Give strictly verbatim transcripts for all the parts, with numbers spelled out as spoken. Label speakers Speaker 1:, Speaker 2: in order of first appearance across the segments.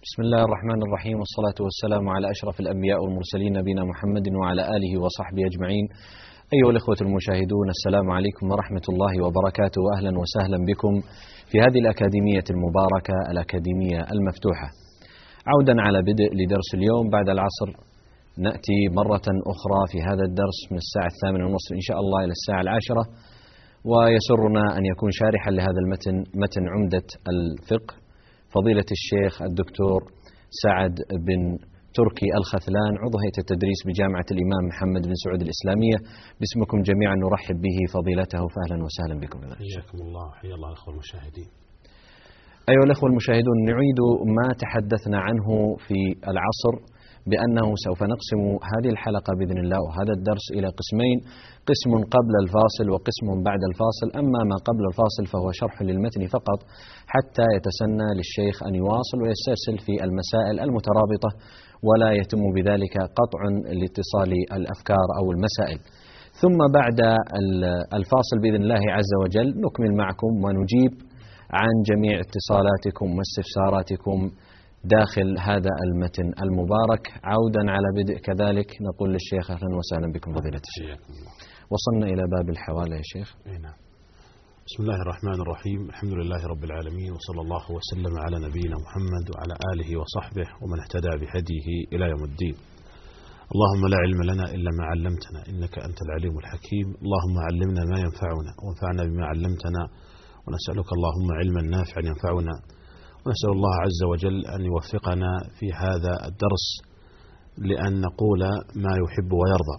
Speaker 1: بسم الله الرحمن الرحيم، والصلاة والسلام على أشرف الأنبياء والمرسلين نبينا محمد وعلى آله وصحبه أجمعين. أيها الإخوة المشاهدون، السلام عليكم ورحمة الله وبركاته، وأهلا وسهلا بكم في هذه الأكاديمية المباركة، الأكاديمية المفتوحة. عودا على بدء لدرس اليوم بعد العصر، نأتي مرة أخرى في هذا الدرس من الساعة الثامنة والنصف إن شاء الله إلى الساعة العاشرة، ويسرنا أن يكون شارحا لهذا المتن متن عمدة الفقه فضيلة الشيخ الدكتور سعد بن تركي الخثلان، عضو هيئة التدريس بجامعة الإمام محمد بن سعود الإسلامية. باسمكم جميعا نرحب به فضيلته، فأهلا وسهلا بكم.
Speaker 2: حياكم الله، حيا الله الأخوة المشاهدين.
Speaker 1: أيها الأخوة المشاهدون، نعيد ما تحدثنا عنه في العصر بأنه سوف نقسم هذه الحلقة بإذن الله وهذا الدرس إلى قسمين، قسم قبل الفاصل وقسم بعد الفاصل. أما ما قبل الفاصل فهو شرح للمتن فقط حتى يتسنى للشيخ أن يواصل ويسترسل في المسائل المترابطة، ولا يتم بذلك قطع لاتصال الأفكار أو المسائل. ثم بعد الفاصل بإذن الله عز وجل نكمل معكم ونجيب عن جميع اتصالاتكم واستفساراتكم داخل هذا المتن المبارك. عودا على بدء كذلك نقول للشيخ أهلا وسهلا بكم فضيلة الشيخ. وصلنا إلى باب الحوالة يا شيخ.
Speaker 2: نعم. بسم الله الرحمن الرحيم، الحمد لله رب العالمين، وصلى الله وسلم على نبينا محمد وعلى آله وصحبه ومن اهتدى بهديه إلى يوم الدين. اللهم لا علم لنا إلا ما علمتنا إنك أنت العليم الحكيم. اللهم علمنا ما ينفعنا وانفعنا بما علمتنا، ونسألك اللهم علما نافعا ينفعنا، ونسأل الله عز وجل أن يوفقنا في هذا الدرس لأن نقول ما يحب ويرضى.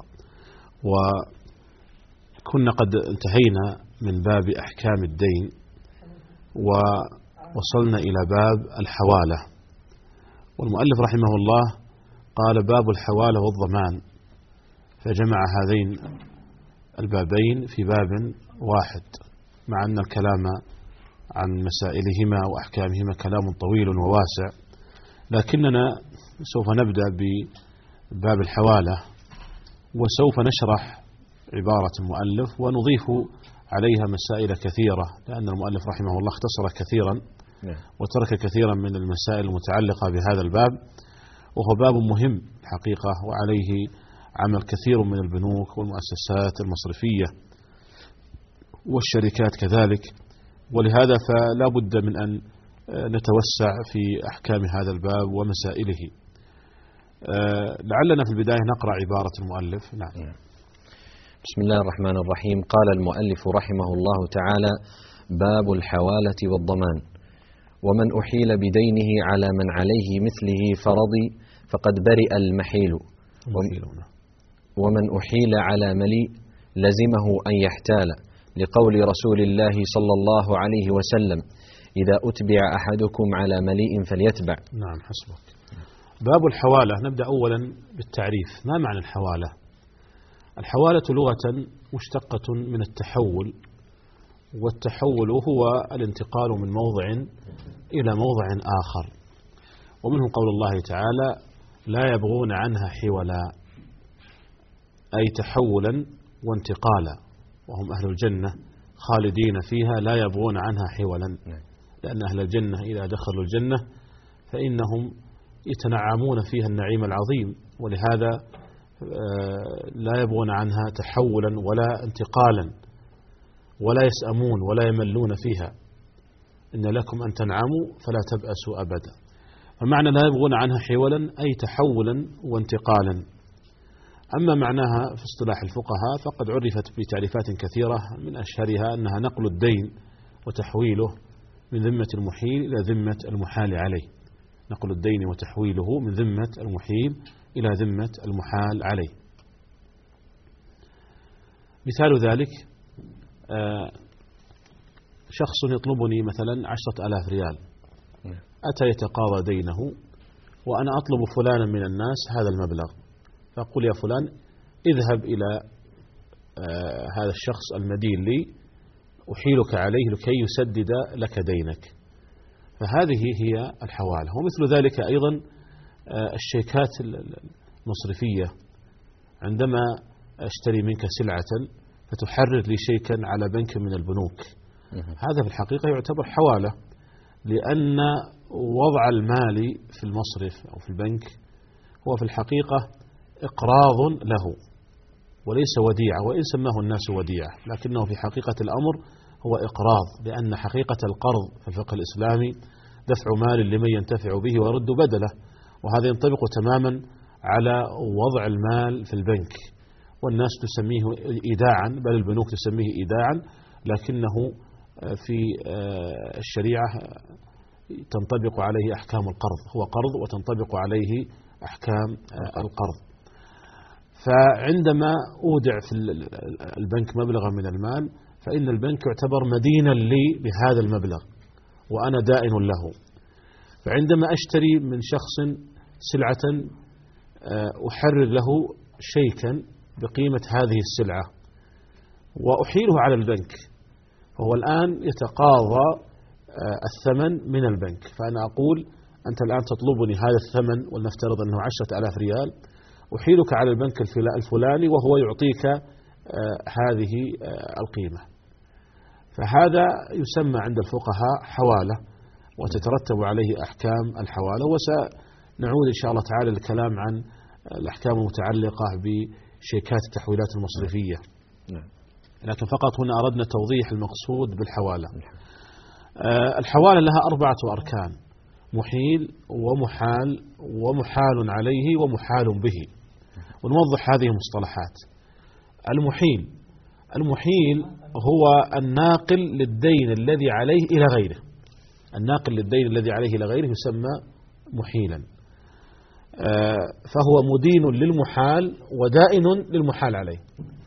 Speaker 2: وكنا قد انتهينا من باب أحكام الدين ووصلنا إلى باب الحوالة، والمؤلف رحمه الله قال باب الحوالة والضمان، فجمع هذين البابين في باب واحد، مع أن الكلام عن مسائلهما وأحكامهما كلام طويل وواسع، لكننا سوف نبدأ بباب الحوالة وسوف نشرح عبارة المؤلف ونضيف عليها مسائل كثيرة، لأن المؤلف رحمه الله اختصر كثيرا وترك كثيرا من المسائل المتعلقة بهذا الباب، وهو باب مهم حقيقة، وعليه عمل كثير من البنوك والمؤسسات المصرفية والشركات كذلك، ولهذا فلا بد من أن نتوسع في أحكام هذا الباب ومسائله. لعلنا في البداية نقرأ عبارة المؤلف. نعم.
Speaker 1: بسم الله الرحمن الرحيم. قال المؤلف رحمه الله تعالى: باب الحوالة والضمان. ومن أحيل بدينه على من عليه مثله فرضي فقد برئ المحيل، ومن أحيل على مليء لزمه أن يحتال، لقول رسول الله صلى الله عليه وسلم: إذا أتبع أحدكم على مليء فليتبع.
Speaker 2: نعم، حسبك. باب الحوالة. نبدأ أولا بالتعريف. ما معنى الحوالة؟ الحوالة لغة مشتقة من التحول، والتحول هو الانتقال من موضع إلى موضع آخر، ومنه قول الله تعالى: لا يبغون عنها حولا، أي تحولا وانتقالا، وهم أهل الجنة خالدين فيها لا يبغون عنها حولا، لأن أهل الجنة إذا دخلوا الجنة فإنهم يتنعمون فيها النعيم العظيم، ولهذا لا يبغون عنها تحولا ولا انتقالا، ولا يسأمون ولا يملون فيها. إن لكم أن تنعموا فلا تبأسوا أبدا. فمعنى لا يبغون عنها حولا أي تحولا وانتقالا. أما معناها في اصطلاح الفقهاء فقد عرفت بتعريفات كثيرة، من أشهرها أنها نقل الدين وتحويله من ذمة المحيل إلى ذمة المحال عليه. نقل الدين وتحويله من ذمة المحيل إلى ذمة المحال عليه. مثال ذلك شخص يطلبني مثلا عشرة آلاف ريال، أتى يتقاضى دينه وأنا أطلب فلانا من الناس هذا المبلغ، فأقول: يا فلان اذهب إلى آه هذا الشخص المدين لي أحيلك عليه لكي يسدد لك دينك. فهذه هي الحوالة. ومثل ذلك أيضا آه الشيكات المصرفية، عندما أشتري منك سلعة فتحرر لي شيكا على بنك من البنوك، هذا في الحقيقة يعتبر حوالة، لأن وضع المال في المصرف أو في البنك هو في الحقيقة إقراض له وليس وديعة، وإن سماه الناس وديعة لكنه في حقيقة الأمر هو إقراض، لأن حقيقة القرض في الفقه الإسلامي دفع مال لمن ينتفع به ويرد بدله، وهذا ينطبق تماما على وضع المال في البنك، والناس تسميه إيداعا، بل البنوك تسميه إيداعا، لكنه في الشريعة تنطبق عليه أحكام القرض، هو قرض وتنطبق عليه أحكام القرض. فعندما أودع في البنك مبلغا من المال فإن البنك يعتبر مدينا لي بهذا المبلغ وأنا دائن له. فعندما أشتري من شخص سلعة أحرر له شيكا بقيمة هذه السلعة وأحيله على البنك، فهو الآن يتقاضى الثمن من البنك، فأنا أقول أنت الآن تطلبني هذا الثمن ولنفترض أنه عشرة آلاف ريال، أحيلك على البنك الفلاني وهو يعطيك هذه القيمة. فهذا يسمى عند الفقهاء حوالة وتترتب عليه أحكام الحوالة، وسنعود إن شاء الله تعالى للكلام عن الأحكام المتعلقة بشيكات التحويلات المصرفية، لكن فقط هنا أردنا توضيح المقصود بالحوالة. الحوالة لها أربعة أركان: محيل ومحال ومحال عليه ومحال به، ونوضح هذه المصطلحات. المحيل المحيل هو الناقل للدين الذي عليه إلى غيره، الناقل للدين الذي عليه إلى غيره يسمى محيلا، فهو مدين للمحال ودائن للمحال عليه،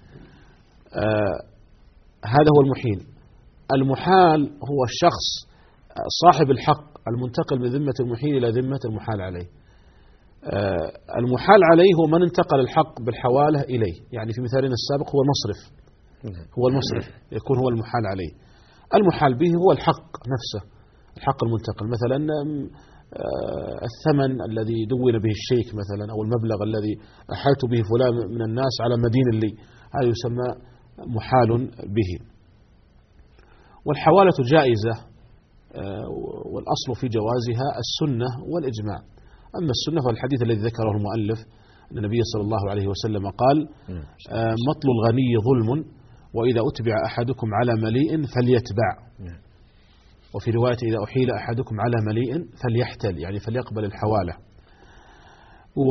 Speaker 2: هذا هو المحيل. المحال هو الشخص صاحب الحق المنتقل من ذمة المحيل إلى ذمة المحال عليه. المحال عليه هو من انتقل الحق بالحوالة إليه، يعني في مثالنا السابق هو المصرف، هو المصرف يكون هو المحال عليه. المحال به هو الحق نفسه، الحق المنتقل، مثلا الثمن الذي دون به الشيك مثلا، أو المبلغ الذي أحالت به فلان من الناس على مدين لي، هذا يسمى محال به. والحوالة جائزة والأصل في جوازها السنة والإجماع. أما السنة فالحديث الذي ذكره المؤلف أن النبي صلى الله عليه وسلم قال: مطل الغني ظلم، وإذا أتبع أحدكم على مليء فليتبع، وفي رواية إذا أحيل أحدكم على مليء فليحتل، يعني فليقبل الحوالة. و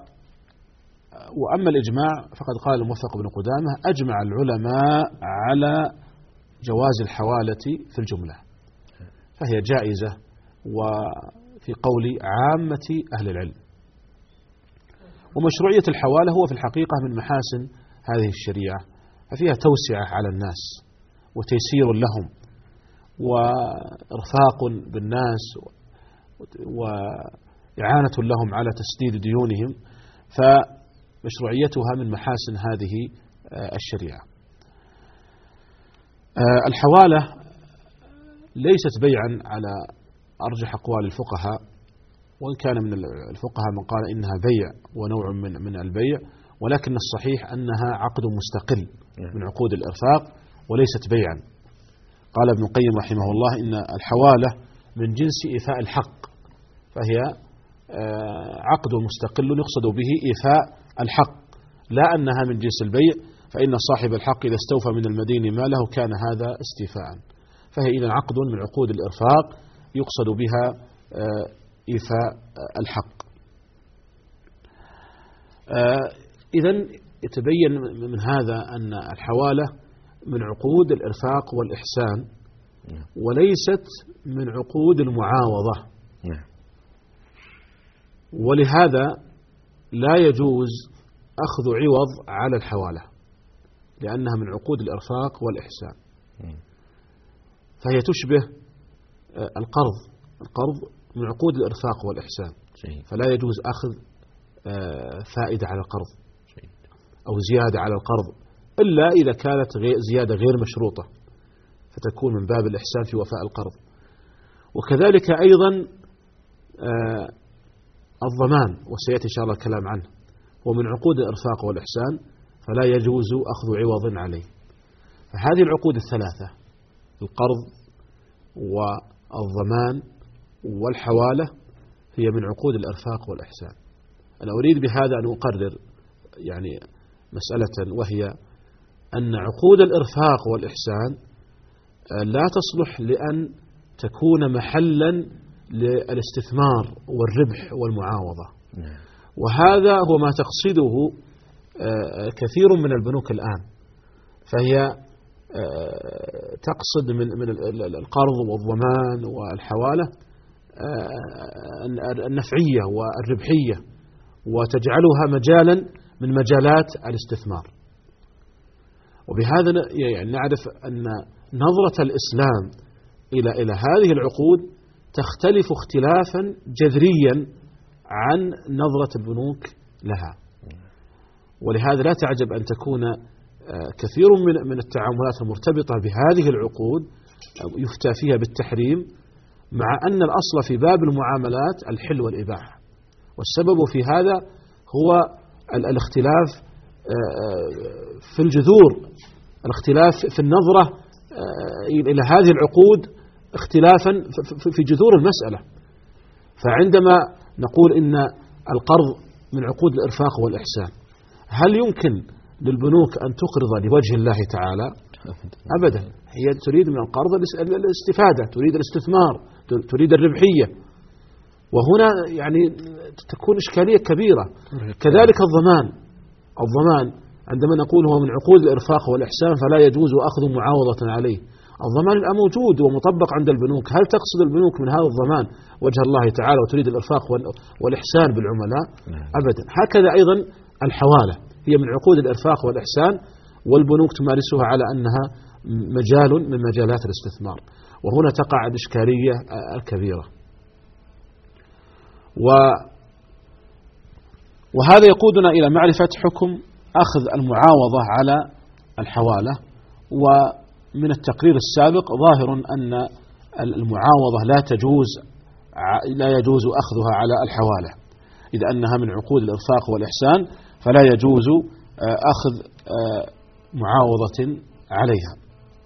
Speaker 2: وأما الإجماع فقد قال الموفق بن قدامة: أجمع العلماء على جواز الحوالة في الجملة، فهي جائزة وفي قول عامة أهل العلم. ومشروعية الحوالة هو في الحقيقة من محاسن هذه الشريعة، ففيها توسعة على الناس وتيسير لهم وإرفاق بالناس وإعانة لهم على تسديد ديونهم، فمشروعيتها من محاسن هذه الشريعة. الحوالة ليست بيعا على أرجح أقوال الفقهاء، وإن كان من الفقهاء من قال إنها بيع ونوع من من البيع، ولكن الصحيح أنها عقد مستقل من عقود الإرفاق وليست بيعا. قال ابن القيم رحمه الله إن الحوالة من جنس إيفاء الحق، فهي عقد مستقل يقصد به إيفاء الحق، لا أنها من جنس البيع، فإن صاحب الحق إذا استوفى من المدين ماله كان هذا استيفاء، فهي إذن عقد من عقود الإرفاق يقصد بها إيفاء الحق. إذن يتبين من هذا أن الحوالة من عقود الإرفاق والإحسان وليست من عقود المعاوضة، ولهذا لا يجوز أخذ عوض على الحوالة لأنها من عقود الإرفاق والإحسان، فهي تشبه القرض، القرض من عقود الإرفاق والإحسان، فلا يجوز أخذ فائدة على القرض أو زيادة على القرض إلا إذا كانت زيادة غير مشروطة فتكون من باب الإحسان في وفاء القرض. وكذلك أيضا الضمان، وسيأتي إن شاء الله الكلام عنه، ومن عقود الإرفاق والإحسان فلا يجوز أخذ عوض عليه. فهذه العقود الثلاثة، القرض والضمان والحوالة هي من عقود الإرفاق والإحسان. أنا أريد بهذا أن أقرر يعني مسألة، وهي أن عقود الإرفاق والإحسان لا تصلح لأن تكون محلا للاستثمار والربح والمعاوضة، وهذا هو ما تقصده كثير من البنوك الآن. فهي تقصد من من القرض والضمان والحوالة النفعية والربحية، وتجعلها مجالا من مجالات الاستثمار. وبهذا يعني نعرف أن نظرة الإسلام إلى إلى هذه العقود تختلف اختلافا جذريا عن نظرة البنوك لها. ولهذا لا تعجب أن تكون كثير من من التعاملات المرتبطة بهذه العقود يفتى فيها بالتحريم، مع أن الأصل في باب المعاملات الحل والإباحة. والسبب في هذا هو الاختلاف في الجذور، الاختلاف في النظرة إلى هذه العقود اختلافا في جذور المسألة. فعندما نقول إن القرض من عقود الإرفاق والإحسان، هل يمكن للبنوك أن تقرض لوجه الله تعالى؟ أبدا. هي تريد من القرض الاستفادة، تريد الاستثمار، تريد الربحية، وهنا يعني تكون إشكالية كبيرة. كذلك الضمان، الضمان عندما نقول هو من عقود الإرفاق والإحسان فلا يجوز أخذ معاوضة عليه. الضمان الآن موجود ومطبق عند البنوك. هل تقصد البنوك من هذا الضمان وجه الله تعالى وتريد الإرفاق والإحسان بالعملاء؟ أبدا. هكذا أيضا الحوالة هي من عقود الإرفاق والإحسان، والبنوك تمارسها على أنها مجال من مجالات الاستثمار، وهنا تقع الإشكالية الكبيرة. وهذا يقودنا إلى معرفة حكم أخذ المعاوضة على الحوالة. ومن التقرير السابق ظاهر أن المعاوضة لا تجوز لا يجوز أخذها على الحوالة، إذا أنها من عقود الإرفاق والإحسان فلا يجوز أخذ معاوضة عليها.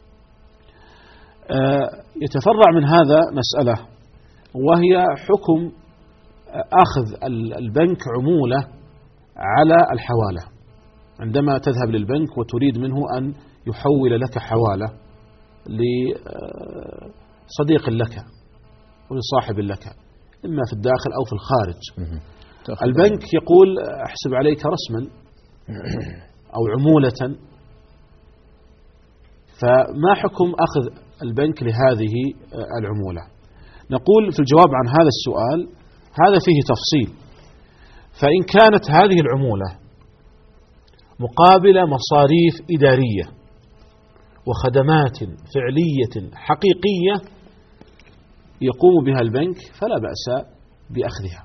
Speaker 2: يتفرع من هذا مسألة، وهي حكم أخذ البنك عمولة على الحوالة. عندما تذهب للبنك وتريد منه أن يحول لك حوالة لصديق لك ولصاحب لك، إما في الداخل أو في الخارج، البنك يقول أحسب عليك رسما أو عمولة. فما حكم أخذ البنك لهذه العمولة؟ نقول في الجواب عن هذا السؤال هذا فيه تفصيل. فإن كانت هذه العمولة مقابل مصاريف إدارية وخدمات فعلية حقيقية يقوم بها البنك فلا بأس بأخذها،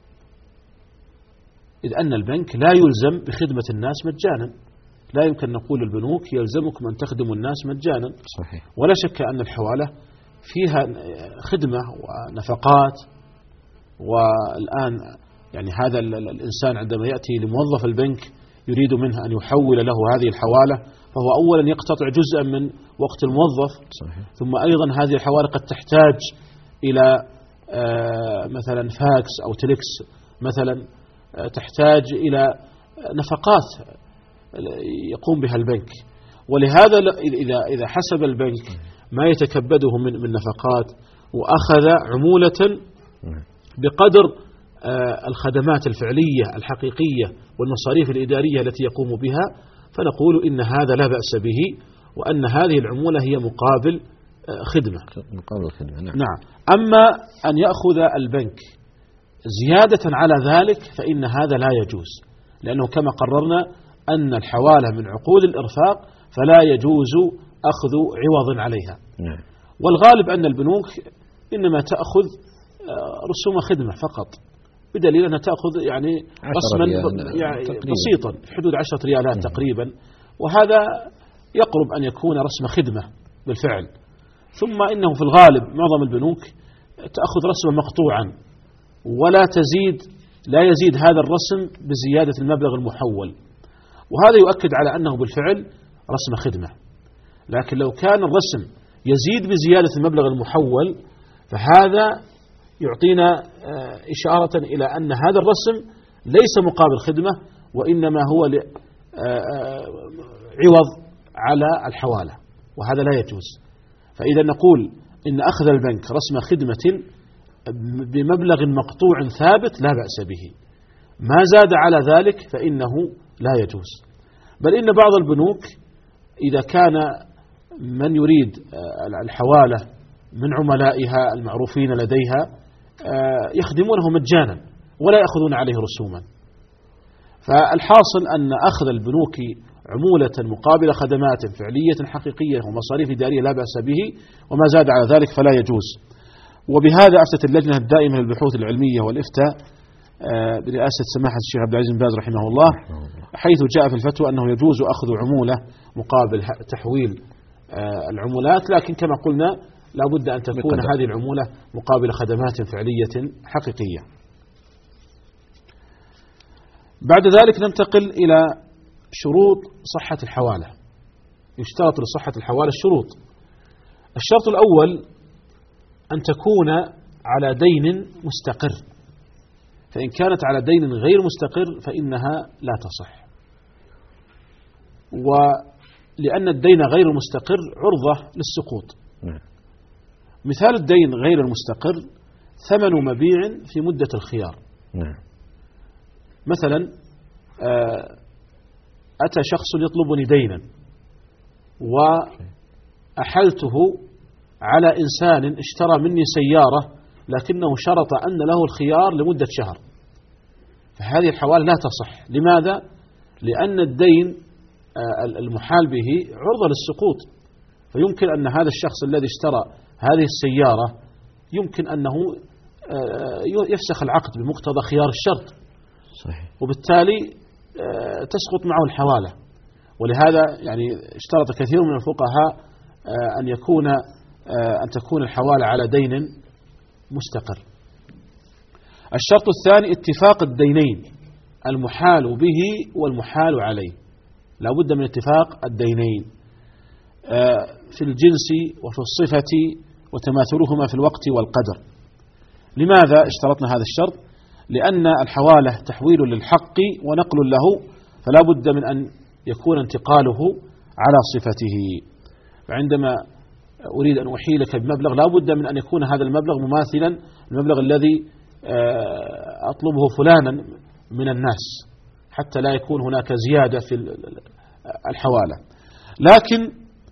Speaker 2: إذ أن البنك لا يلزم بخدمة الناس مجانا. لا يمكن نقول للبنوك يلزمكم أن تخدموا الناس مجانا.
Speaker 1: صحيح.
Speaker 2: ولا شك أن الحوالة فيها خدمة ونفقات. والآن يعني هذا الإنسان عندما يأتي لموظف البنك يريد منه أن يحول له هذه الحوالة، فهو أولا يقتطع جزءا من وقت الموظف.
Speaker 1: صحيح.
Speaker 2: ثم أيضا هذه الحوالة قد تحتاج إلى مثلا فاكس أو تليكس مثلا، تحتاج إلى نفقات يقوم بها البنك. ولهذا إذا إذا حسب البنك ما يتكبده من من نفقات وأخذ عمولة بقدر الخدمات الفعلية الحقيقية والمصاريف الإدارية التي يقوم بها، فنقول إن هذا لا بأس به، وأن هذه العمولة هي مقابل خدمة.
Speaker 1: مقابل خدمة. نعم.
Speaker 2: نعم. أما أن يأخذ البنك زيادة على ذلك فإن هذا لا يجوز، لأنه كما قررنا أن الحوالة من عقود الإرفاق فلا يجوز أخذ عوض عليها.
Speaker 1: نعم.
Speaker 2: والغالب أن البنوك إنما تأخذ رسوم خدمة فقط، بدليل أنها تأخذ يعني رسما يعني بسيطا في حدود عشرة ريالات تقريبا، وهذا يقرب أن يكون رسم خدمة بالفعل. ثم إنه في الغالب معظم البنوك تأخذ رسما مقطوعا، ولا تزيد لا يزيد هذا الرسم بزيادة المبلغ المحول، وهذا يؤكد على أنه بالفعل رسم خدمة. لكن لو كان الرسم يزيد بزيادة المبلغ المحول فهذا يعطينا إشارة إلى أن هذا الرسم ليس مقابل خدمة، وإنما هو عوض على الحوالة، وهذا لا يجوز. فإذا نقول إن أخذ البنك رسم خدمة بمبلغ مقطوع ثابت لا بأس به، ما زاد على ذلك فإنه لا يجوز. بل إن بعض البنوك إذا كان من يريد الحوالة من عملائها المعروفين لديها يخدمونه مجانا ولا يأخذون عليه رسوما. فالحاصل أن أخذ البنوك عمولة مقابل خدمات فعلية حقيقية ومصاريف إدارية لا بأس به، وما زاد على ذلك فلا يجوز. وبهذا أفتت اللجنة الدائمة للبحوث العلمية والإفتاء برئاسة سماحة الشيخ عبد العزيز بن باز رحمه الله، حيث جاء في الفتوى أنه يجوز أخذ عمولة مقابل تحويل العمولات، لكن كما قلنا لا بد أن تكون هذه العمولة مقابل خدمات فعلية حقيقية. بعد ذلك ننتقل إلى شروط صحة الحوالة. يشترط لصحة الحوالة الشروط. الشرط الأول أن تكون على دين مستقر، فإن كانت على دين غير مستقر فإنها لا تصح. ولأن الدين غير المستقر عرضة للسقوط. مثال الدين غير المستقر ثمن مبيع في مدة الخيار. مثلا أتى شخص يطلبني دينا وأحلته على إنسان اشترى مني سيارة لكنه شرط أن له الخيار لمدة شهر، فهذه الحوالة لا تصح. لماذا؟ لأن الدين المحال به عرضة للسقوط، فيمكن أن هذا الشخص الذي اشترى هذه السيارة يمكن أنه يفسخ العقد بمقتضى خيار الشرط، صحيح. وبالتالي تسقط معه الحوالة. ولهذا يعني اشترط كثير من الفقهاء أن يكون أن تكون الحوالة على دين مستقر. الشرط الثاني اتفاق الدينين المحال به والمحال عليه، لا بد من اتفاق الدينين في الجنس وفي الصفة وتماثلهما في الوقت والقدر. لماذا اشترطنا هذا الشرط؟ لأن الحوالة تحويل للحق ونقل له، فلا بد من أن يكون انتقاله على صفته. فعندما أريد أن أحيلك بمبلغ لا بد من أن يكون هذا المبلغ مماثلا المبلغ الذي أطلبه فلانا من الناس، حتى لا يكون هناك زيادة في الحوالة. لكن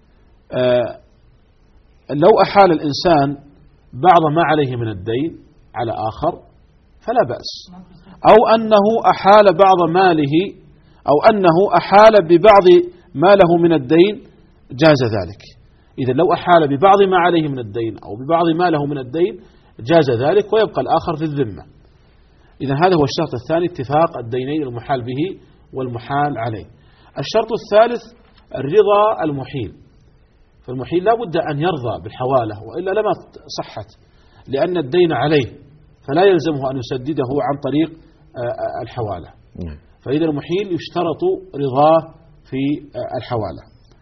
Speaker 2: لو أحال الإنسان بعض ما عليه من الدين على آخر فلا بأس، أو أنه أحال بعض ماله أو أنه أحال ببعض ما له من الدين جاز ذلك. إذا لو أحال ببعض ما عليه من الدين أو ببعض ما له من الدين جاز ذلك، ويبقى الآخر في الذمة. إذا هذا هو الشرط الثاني، اتفاق الدينين المحال به والمحال عليه. الشرط الثالث الرضا المحيل، فالمحيل لا بد أن يرضى بالحوالة وإلا لما صحت، لأن الدين عليه فلا يلزمه أن يسدده عن طريق الحوالة. فإذا المحيل يشترط رضاه في الحوالة،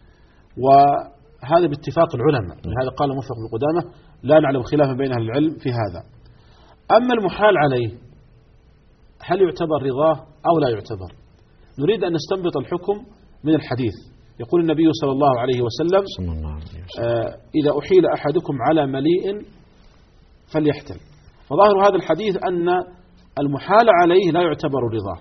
Speaker 2: وهذا باتفاق العلماء. لهذا قال موفق بن قدامة لا نعلم خلافا بين أهل العلم في هذا. أما المحال عليه هل يعتبر رضاه أو لا يعتبر؟ نريد أن نستنبط الحكم من الحديث. يقول النبي صلى الله عليه وسلم آه إذا أحيل أحدكم على مليء فليحتل. فظاهر هذا الحديث أن المحال عليه لا يعتبر رضاه،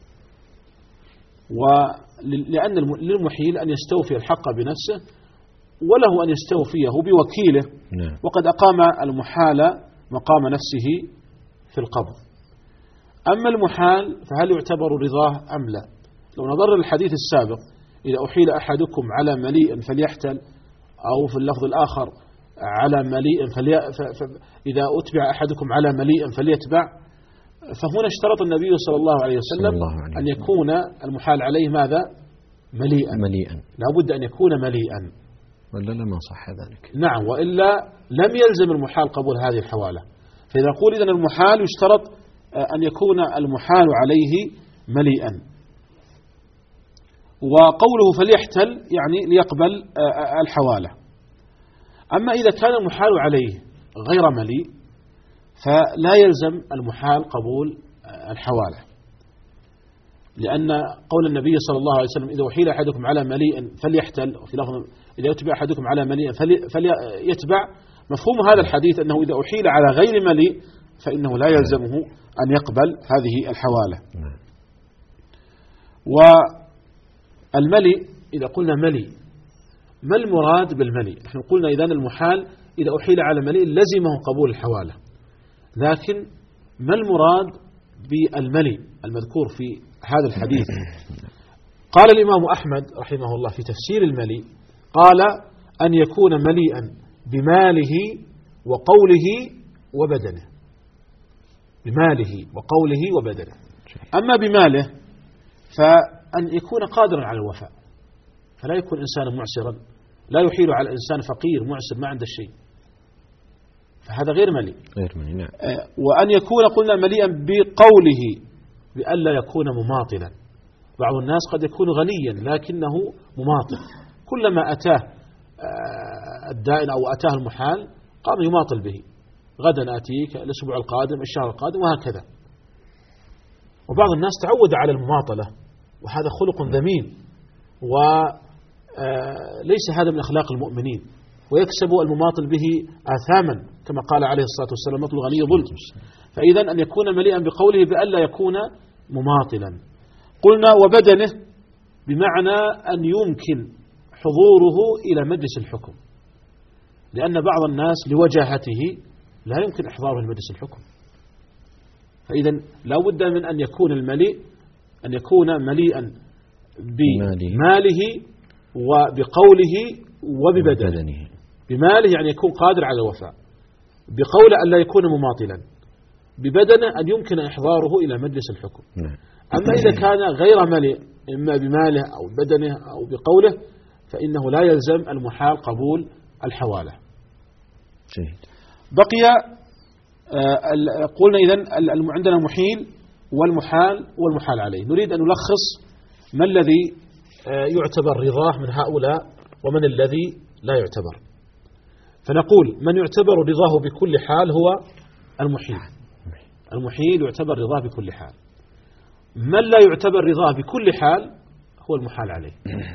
Speaker 2: ولأن للمحيل أن يستوفي الحق بنفسه وله أن يستوفيه بوكيله، وقد أقام المحال مقام نفسه في القبض. أما المحال فهل يعتبر رضاه أم لا؟ لو نظر للحديث السابق إذا أحيل أحدكم على مليء فليحتل، أو في اللفظ الآخر على مليء فلي... ف... ف... إذا أتبع أحدكم على مليء فليتبع، فهنا اشترط النبي صلى الله عليه وسلم الله عليه أن يكون المحال عليه ماذا؟ مليئا مليئا لا بد أن يكون مليئا،
Speaker 1: وإلا لما صح ذلك.
Speaker 2: نعم، وإلا لم يلزم المحال قبول هذه الحوالة. فإذا نقول إذن المحال يشترط أن يكون المحال عليه مليئا. وقوله فليحتل يعني ليقبل الحوالة. أما إذا كان المحال عليه غير مليء فلا يلزم المحال قبول الحوالة، لأن قول النبي صلى الله عليه وسلم إذا أحيل أحدكم على مليء فليحتل، وفي لفظ إذا يتبع أحدكم على مليء فليتبع، مفهوم هذا الحديث أنه إذا أحيل على غير مليء فإنه لا يلزمه أن يقبل هذه الحوالة. والمليء إذا قلنا مليء ما المراد بالمليء؟ نحن قلنا إذن المحال إذا أحيل على مليء لزمه قبول الحوالة، لكن ما المراد بالمليء المذكور في هذا الحديث؟ قال الإمام أحمد رحمه الله في تفسير المليء قال أن يكون مليئا بماله وقوله وبدنه، بماله وقوله وبدنه. أما بماله فأن يكون قادرا على الوفاء، فلا يكون إنسانا معسرا، لا يحيل على إنسان فقير معسر ما عنده شيء، فهذا غير مليء. غير مليء نعم. وأن يكون قلنا مليئا بقوله بألا يكون مماطلا. بعض الناس قد يكون غنيا لكنه مماطل، كلما أتاه الدائن أو أتاه المحال قام يماطل به، غدا آتيك، الأسبوع القادم، الشهر القادم، وهكذا. وبعض الناس تعود على المماطلة، وهذا خلق ذميم، وليس هذا من أخلاق المؤمنين، ويكسب المماطل به آثاما كما قال عليه الصلاة والسلام مطل الغني ظلم. فإذا أن يكون مليئا بقوله بألا يكون مماطلا. قلنا وبدنه بمعنى أن يمكن حضوره إلى مجلس الحكم، لأن بعض الناس لوجاهته لا يمكن إحضاره لمجلس الحكم، فإذا لا بد من أن يكون المليء أن يكون مليئا بماله وبقوله وببدنه. بماله يعني يكون قادر على الوفاء، بقوله أن لا يكون مماطلا، ببدنه أن يمكن إحضاره إلى مجلس الحكم. أما إذا كان غير مليء إما بماله أو بدنه أو بقوله فإنه لا يلزم المحال قبول الحوالة. جيد. بقي آه قلنا إذن عندنا المحيل والمحال والمحال عليه. نريد أن نلخص ما الذي آه يعتبر رضاه من هؤلاء ومن الذي لا يعتبر. فنقول من يعتبر رضاه بكل حال هو المحيل. المحيل يعتبر رضاه بكل حال. من لا يعتبر رضاه بكل حال هو المحال عليه.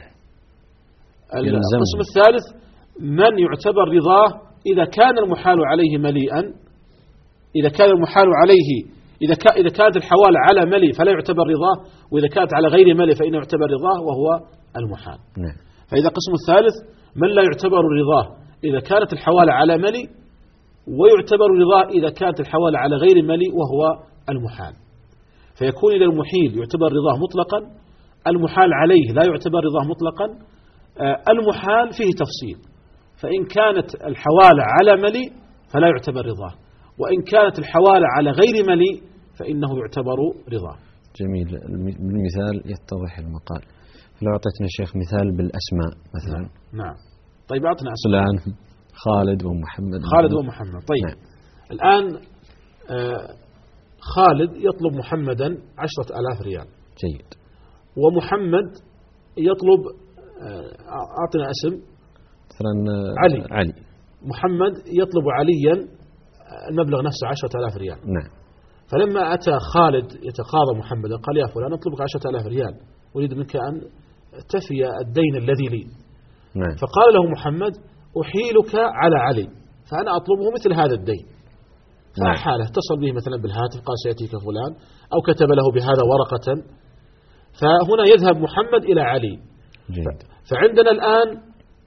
Speaker 2: القسم الثالث من يعتبر رضاه إذا كان المحال عليه مليئا، إذا كان المحال عليه إذا إذا كانت الحوالة على ملي فلا يعتبر رضاه، وإذا كانت على غير ملي فإنه يعتبر رضاه وهو المحال. فإذا القسم الثالث من لا يعتبر رضاه إذا كانت الحوالة على ملي، ويعتبر رضاه إذا كانت الحوالة على غير ملي وهو المحال. فيكون إذا المحيل يعتبر رضاه مطلقا، المحال عليه لا يعتبر رضاه مطلقا. المحال فيه تفصيل، فإن كانت الحوالة على ملي فلا يعتبر رضاه، وإن كانت الحوالة على غير ملي فإنه يعتبر رضاه.
Speaker 1: جميل. بالمثال يتضح المقال. لو أعطيتنا الشيخ مثال بالأسماء مثلا.
Speaker 2: نعم, نعم. طيب أعطنا أسماء.
Speaker 1: الآن خالد ومحمد.
Speaker 2: خالد ومحمد. طيب نعم. الآن آه خالد يطلب محمدا عشرة آلاف ريال.
Speaker 1: جيد.
Speaker 2: ومحمد يطلب آه أعطنا اسم
Speaker 1: مثلا
Speaker 2: علي.
Speaker 1: علي.
Speaker 2: محمد يطلب عليا المبلغ نفسه عشرة آلاف ريال.
Speaker 1: نعم.
Speaker 2: فلما أتى خالد يتقاضى محمدا قال يا فلان أطلبك عشرة آلاف ريال، أريد منك أن تفي الدين الذي لي.
Speaker 1: نعم.
Speaker 2: فقال له محمد أحيلك على علي، فأنا أطلبه مثل هذا الدين. فأحاله، اتصل به مثلا بالهاتف قال سيأتيك فلان، أو كتب له بهذا ورقة، فهنا يذهب محمد إلى علي.
Speaker 1: جيد.
Speaker 2: فعندنا الآن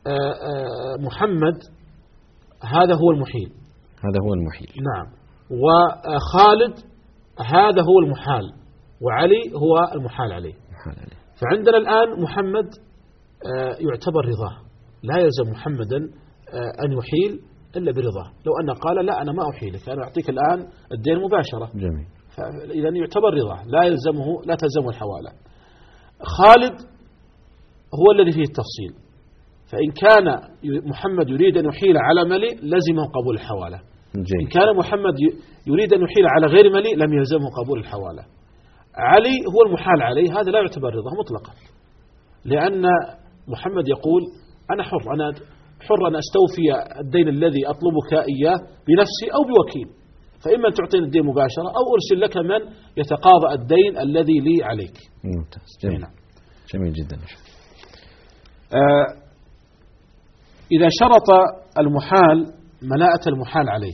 Speaker 2: محمد هذا هو المحيل.
Speaker 1: هذا هو المحيل.
Speaker 2: نعم. وخالد هذا هو المحال، وعلي هو المحال عليه.
Speaker 1: محال عليه.
Speaker 2: فعندنا الآن محمد يعتبر رضاه، لا يلزم محمدا أن يحيل إلا برضاه. لو أن قال لا أنا ما أحيلك، أنا أعطيك الآن الدين مباشرة.
Speaker 1: جميل.
Speaker 2: فإذا يعتبر رضاه، لا يلزمه لا تلزمه الحوالة. خالد هو الذي فيه التفصيل، فإن كان محمد يريد أن يحيل على ملي لزمه قبول الحوالة.
Speaker 1: جيد.
Speaker 2: إن كان محمد يريد أن يحيل على غير ملي لم يلزمه قبول الحوالة. علي هو المحال عليه، هذا لا يعتبر رضاه مطلقا، لأن محمد يقول أنا حر، أنا حر أن أستوفي الدين الذي أطلبك إياه بنفسي أو بوكيل، فإما أن تعطيني الدين مباشرة أو أرسل لك من يتقاضى الدين الذي لي عليك.
Speaker 1: ممتاز، جميل, جميل جدا.
Speaker 2: آه إذا شرط المحال ملاءة المحال عليه،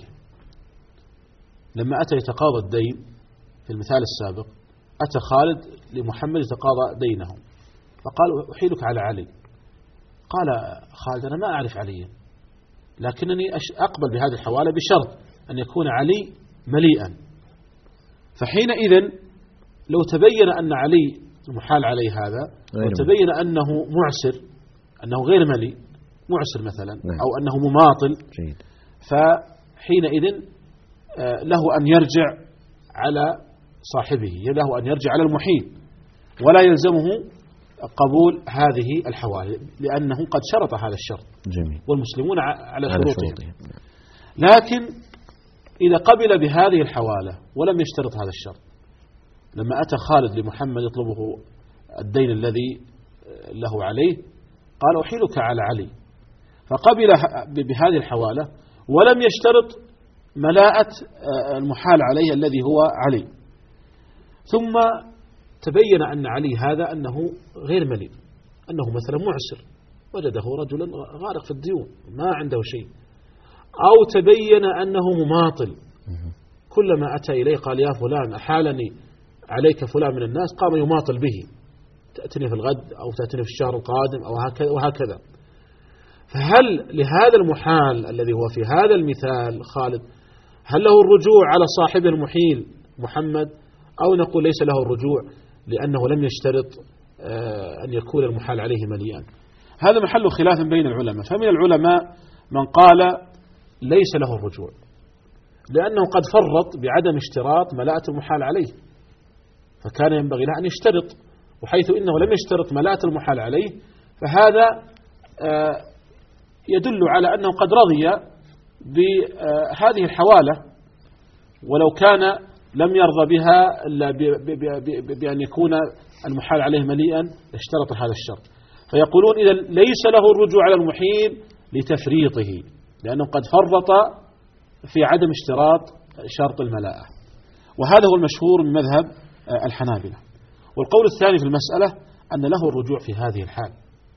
Speaker 2: لما أتى يتقاضى الدين في المثال السابق، أتى خالد لمحمد يتقاضى دينه فقال أحيلك على علي. قال خالد أنا ما أعرف عليا، لكنني أقبل بهذه الحوالة بشرط أن يكون علي مليئا. فحينئذ لو تبين أن علي المحال عليه هذا وتبين أنه معسر، أنه غير مليء، معسر مثلا أو أنه مماطل، فحينئذ له أن يرجع على صاحبه، له أن يرجع على المحيل، ولا يلزمه قبول هذه الحوالة لأنه قد شرط هذا الشرط.
Speaker 1: جميل.
Speaker 2: والمسلمون على شروطهم. لكن إذا قبل بهذه الحوالة ولم يشترط هذا الشرط، لما أتى خالد لمحمد يطلبه الدين الذي له عليه قال أحيلك على علي، فقبل بهذه الحوالة ولم يشترط ملاءة المحال عليه الذي هو علي، ثم تبين أن علي هذا أنه غير مليء، أنه مثلا معسر، وجده رجلا غارق في الديون ما عنده شيء، أو تبين أنه مماطل، كلما أتى إليه قال يا فلان أحالني عليك فلان من الناس، قام يماطل به، تأتني في الغد أو تأتني في الشهر القادم أو هكذا وهكذا. فهل لهذا المحال الذي هو في هذا المثال خالد هل له الرجوع على صاحبه المحيل محمد، أو نقول ليس له الرجوع لأنه لم يشترط أن يكون المحال عليه مليئا؟ هذا محل خلاف بين العلماء. فمن العلماء من قال ليس له الرجوع لأنه قد فرط بعدم اشتراط ملاءة المحال عليه، فكان ينبغي له أن يشترط، وحيث إنه لم يشترط ملاءة المحال عليه فهذا يدل على أنه قد رضي بهذه الحوالة، ولو كان لم يرضى بها إلا بأن يكون المحال عليه مليئا اشترط هذا الشرط. فيقولون إذا ليس له الرجوع على المحيل لتفريطه، لأنه قد فرط في عدم اشتراط شرط الملاءة، وهذا هو المشهور من مذهب الحنابلة. والقول الثاني في المسألة أن له الرجوع في هذه الحال،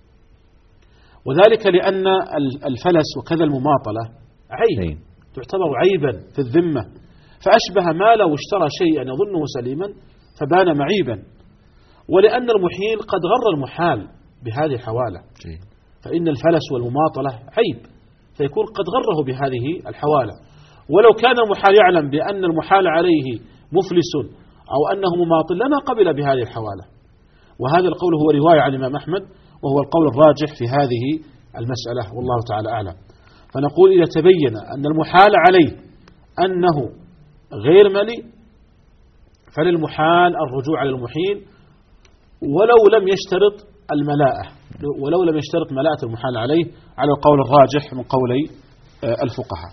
Speaker 2: وذلك لأن الفلس وكذا المماطلة عيب، تعتبر عيبا في الذمة، فأشبه ما لو اشترى شيئا يظنه سليما فبان معيبا، ولأن المحيل قد غر المحال بهذه الحوالة، فإن الفلس والمماطلة عيب، فيكون قد غره بهذه الحوالة. ولو كان المحال يعلم بأن المحال عليه مفلس أو أنه مماطل لما قبل بهذه الحوالة. وهذا القول هو رواية عن الإمام أحمد، وهو القول الراجح في هذه المسألة، والله تعالى أعلم. فنقول إذا تبين أن المحال عليه أنه غير ملي فللمحال الرجوع على المحيل ولو لم يشترط الملاءة، ولو لم يشترط ملاءة المحال عليه، على القول الراجح من قولي الفقهاء.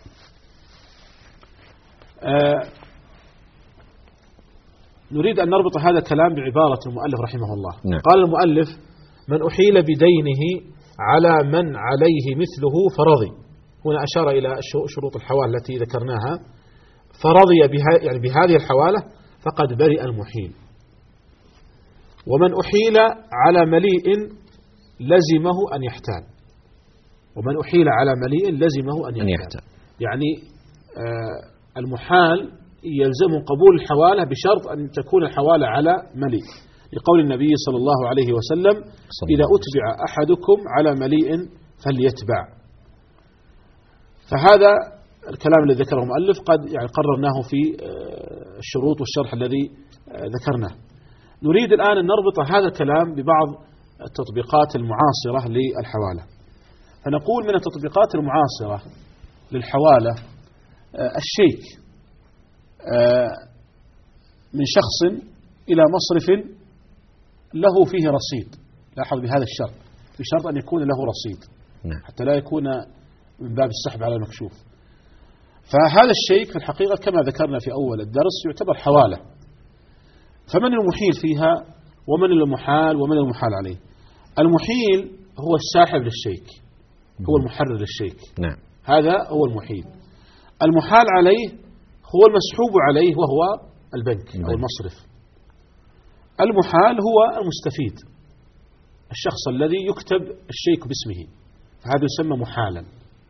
Speaker 2: نريد أن نربط هذا الكلام بعبارة المؤلف رحمه الله. نعم. قال المؤلف من أحيل بدينه على من عليه مثله فرضي، هنا أشار إلى شروط الحوالة التي ذكرناها، فرضي بها يعني بهذه الحوالة فقد برئ المحيل. ومن أحيل على مليء لزمه أن يحتال، ومن أحيل على مليء لزمه أن يحتال، يعني آه المحال يلزم قبول الحوالة بشرط أن تكون الحوالة على مليء، لقول النبي صلى الله عليه وسلم إذا أتبع أحدكم على مليء فليتبع. فهذا الكلام الذي ذكره المؤلف قد يعني قررناه في الشروط والشرح الذي ذكرناه. نريد الآن أن نربط هذا الكلام ببعض التطبيقات المعاصرة للحوالة. فنقول من التطبيقات المعاصرة للحوالة الشيك من شخص إلى مصرف له فيه رصيد، لاحظ بهذا الشرط، بشرط أن يكون له رصيد حتى لا يكون من باب السحب على المكشوف. فهذا الشيك في الحقيقة كما ذكرنا في أول الدرس يعتبر حوالة. فمن المحيل فيها ومن المحال ومن المحال عليه؟ المحيل هو الساحب للشيك، هو المحرر للشيك، نعم. هذا هو المحيل. المحال عليه هو المسحوب عليه وهو البنك أو المصرف. المحال هو المستفيد، الشخص الذي يكتب الشيك باسمه، فهذا يسمى محالا.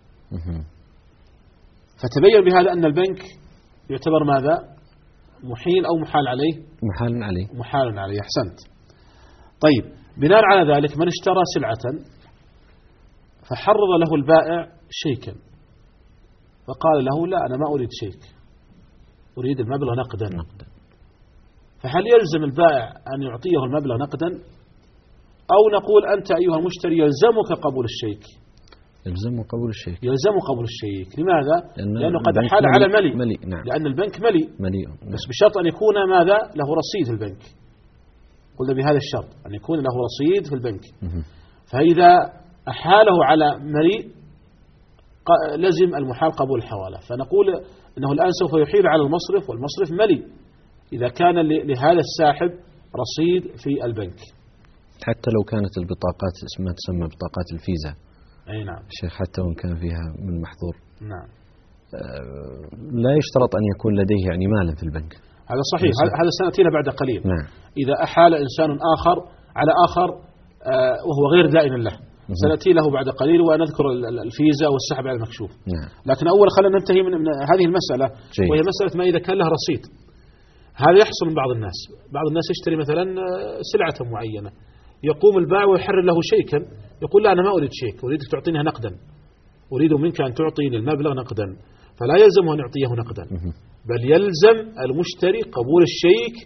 Speaker 2: فتبين بهذا أن البنك يعتبر ماذا؟ محيل أو محال عليه؟
Speaker 1: محال عليه.
Speaker 2: محال عليه، أحسنت. طيب، بناء على ذلك من اشترى سلعة فحرض له البائع شيكا، فقال له لا أنا ما أريد شيك، أريد المبلغ نقدا. نقدا. فهل يلزم البائع أن يعطيه المبلغ نقدا، أو نقول أنت أيها المشتري يلزمك قبول الشيك؟
Speaker 1: يلزم قبول الشيك.
Speaker 2: يلزم قبول الشيك. لماذا؟
Speaker 1: لأن
Speaker 2: لأنه قد حال على ملي.
Speaker 1: ملي. نعم.
Speaker 2: لأن البنك ملي.
Speaker 1: ملي. نعم.
Speaker 2: بس بشرط أن يكون ماذا؟ له رصيد في البنك. قلنا بهذا الشرط أن يكون له رصيد في البنك.
Speaker 1: مه.
Speaker 2: فإذا أحاله على ملي لزم المحال قبول الحوالة. فنقول أنه الآن سوف يحيل على المصرف، والمصرف ملي إذا كان لهذا الساحب رصيد في البنك،
Speaker 1: حتى لو كانت البطاقات اسمها تسمى بطاقات الفيزا.
Speaker 2: أي نعم
Speaker 1: شيخ، حتى وإن كان فيها من محظور.
Speaker 2: نعم.
Speaker 1: لا يشترط أن يكون لديه يعني مالا في البنك.
Speaker 2: هذا صحيح، هذا سنأتينا بعد قليل.
Speaker 1: نعم.
Speaker 2: إذا أحال إنسان آخر على آخر وهو غير دائن له، سنأتي له بعد قليل ونذكر الفيزا والسحب على المكشوف.
Speaker 1: نعم.
Speaker 2: لكن أول خلينا ننتهي من هذه المسألة.
Speaker 1: جيد.
Speaker 2: وهي مسألة ما إذا كان له رصيد. هذا يحصل من بعض الناس. بعض الناس يشتري مثلا سلعة معينة، يقوم البائع ويحرر له شيكا، يقول لا أنا ما أريد شيك، أريدك تعطيني نقدا، أريد منك أن تعطيني المبلغ نقدا. فلا يلزمه أن يعطيه نقدا، بل يلزم المشتري قبول الشيك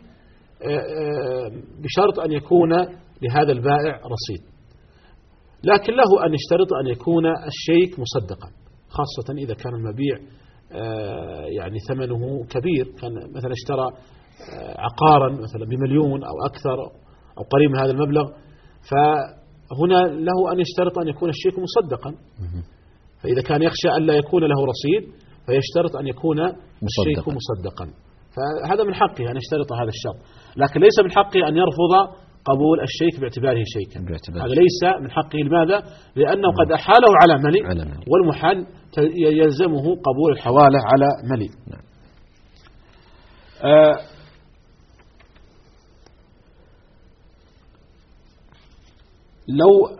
Speaker 2: بشرط أن يكون لهذا البائع رصيد. لكن له أن يشترط أن يكون الشيك مصدقا، خاصة إذا كان المبيع يعني ثمنه كبير، كان مثلا اشترى عقارا مثلا بمليون أو أكثر أو قريب من هذا المبلغ، فهنا له أن يشترط أن يكون الشيك مصدقا. فإذا كان يخشى أن لا يكون له رصيد فيشترط أن يكون الشيك مصدقا, مصدقا. فهذا من حقه أن يشترط هذا الشرط، لكن ليس من حقه أن يرفض قبول الشيك باعتباره شيكا. هذا ليس من حقه. لماذا؟ لأنه قد أحاله على ملي، والمحال يلزمه قبول الحوالة على ملي. آه لو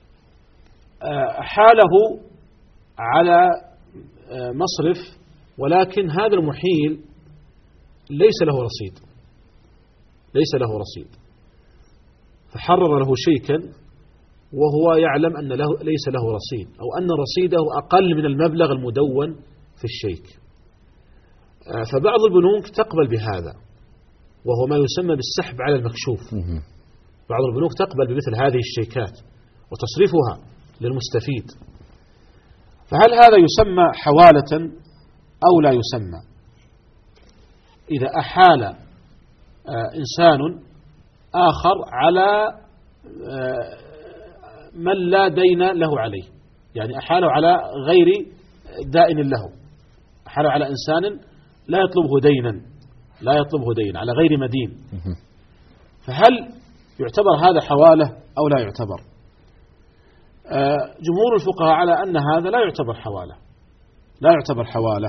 Speaker 2: أحاله على مصرف ولكن هذا المحيل ليس له رصيد، ليس له رصيد، فحرر له شيكا وهو يعلم أن له ليس له رصيد، أو أن رصيده أقل من المبلغ المدون في الشيك. فبعض البنوك تقبل بهذا، وهو ما يسمى بالسحب على المكشوف. بعض البنوك تقبل بمثل هذه الشيكات وتصرفها للمستفيد. فهل هذا يسمى حوالة أو لا يسمى؟ إذا أحال إنسان آخر على من لا دين له عليه، يعني أحاله على غير دائن له، أحاله على إنسان لا يطلبه دينا، لا يطلبه دين على غير مدين، فهل يعتبر هذا حوالة أو لا يعتبر؟ جمهور الفقهاء على أن هذا لا يعتبر حوالة، لا يعتبر حوالة،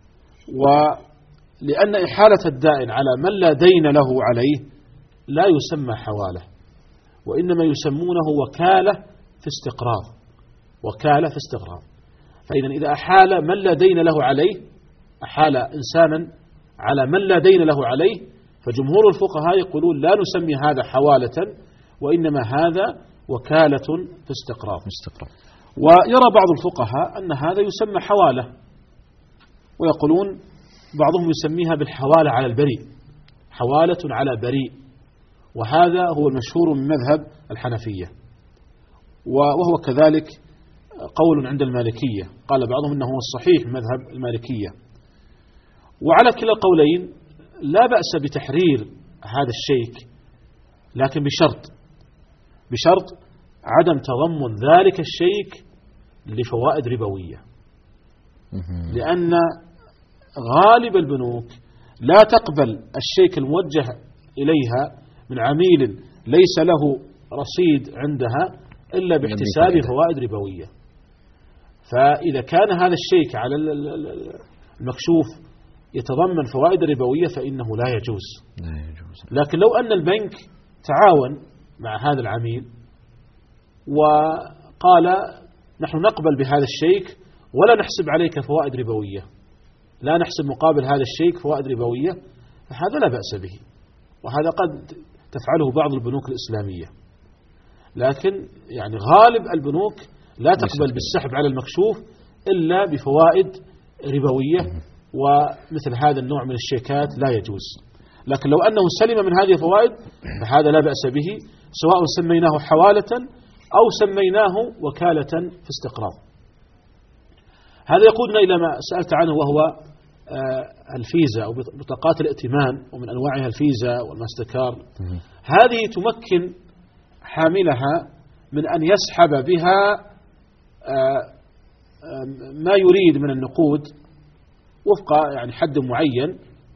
Speaker 2: ولأن إحالة الدائن على من لا دين له عليه لا يسمى حوالة، وإنما يسمونه وكالة في استقراض، وكالة في استقراض. فإذا إذا أحال من لا دين له عليه، أحال إنسانا على من لا دين له عليه، فجمهور الفقهاء يقولون لا نسمي هذا حوالة، وإنما هذا وكالة في استقراض. استقراض. ويرى بعض الفقهاء أن هذا يسمى حوالة، ويقولون بعضهم يسميها بالحوالة على البريء، حوالة على بريء، وهذا هو المشهور من مذهب الحنفية، وهو كذلك قول عند المالكية، قال بعضهم أنه هو الصحيح من مذهب المالكية. وعلى كلا القولين لا بأس بتحرير هذا الشيك، لكن بشرط بشرط عدم تضمن ذلك الشيك لفوائد ربوية، لأن غالب البنوك لا تقبل الشيك الموجه إليها من عميل ليس له رصيد عندها إلا باحتساب فوائد ربوية. فإذا كان هذا الشيك على المكشوف يتضمن فوائد ربوية فإنه لا يجوز.
Speaker 1: لا يجوز.
Speaker 2: لكن لو أن البنك تعاون مع هذا العميل وقال نحن نقبل بهذا الشيك ولا نحسب عليك فوائد ربوية، لا نحسب مقابل هذا الشيك فوائد ربوية، فهذا لا بأس به، وهذا قد تفعله بعض البنوك الإسلامية. لكن يعني غالب البنوك لا تقبل بالسحب على المكشوف إلا بفوائد ربوية، ومثل هذا النوع من الشيكات لا يجوز. لكن لو أنه سلم من هذه الفوائد فهذا لا بأس به، سواء سميناه حوالة أو سميناه وكالة في استقراض. هذا يقودنا إلى ما سألت عنه، وهو الفيزا أو بطاقات الائتمان، ومن أنواعها الفيزا والماستركارد. هذه تمكن حاملها من أن يسحب بها ما يريد من النقود وفق يعني حد معين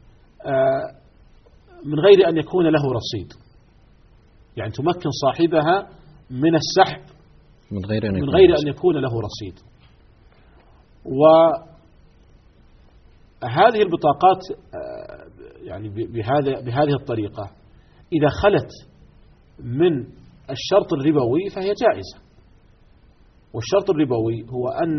Speaker 2: من غير أن يكون له رصيد، يعني تمكن صاحبها من السحب
Speaker 1: من غير أن
Speaker 2: من
Speaker 1: يكون,
Speaker 2: غير أن يكون له رصيد. وهذه البطاقات يعني بهذا بهذه الطريقة إذا خلت من الشرط الربوي فهي جائزة. والشرط الربوي هو أن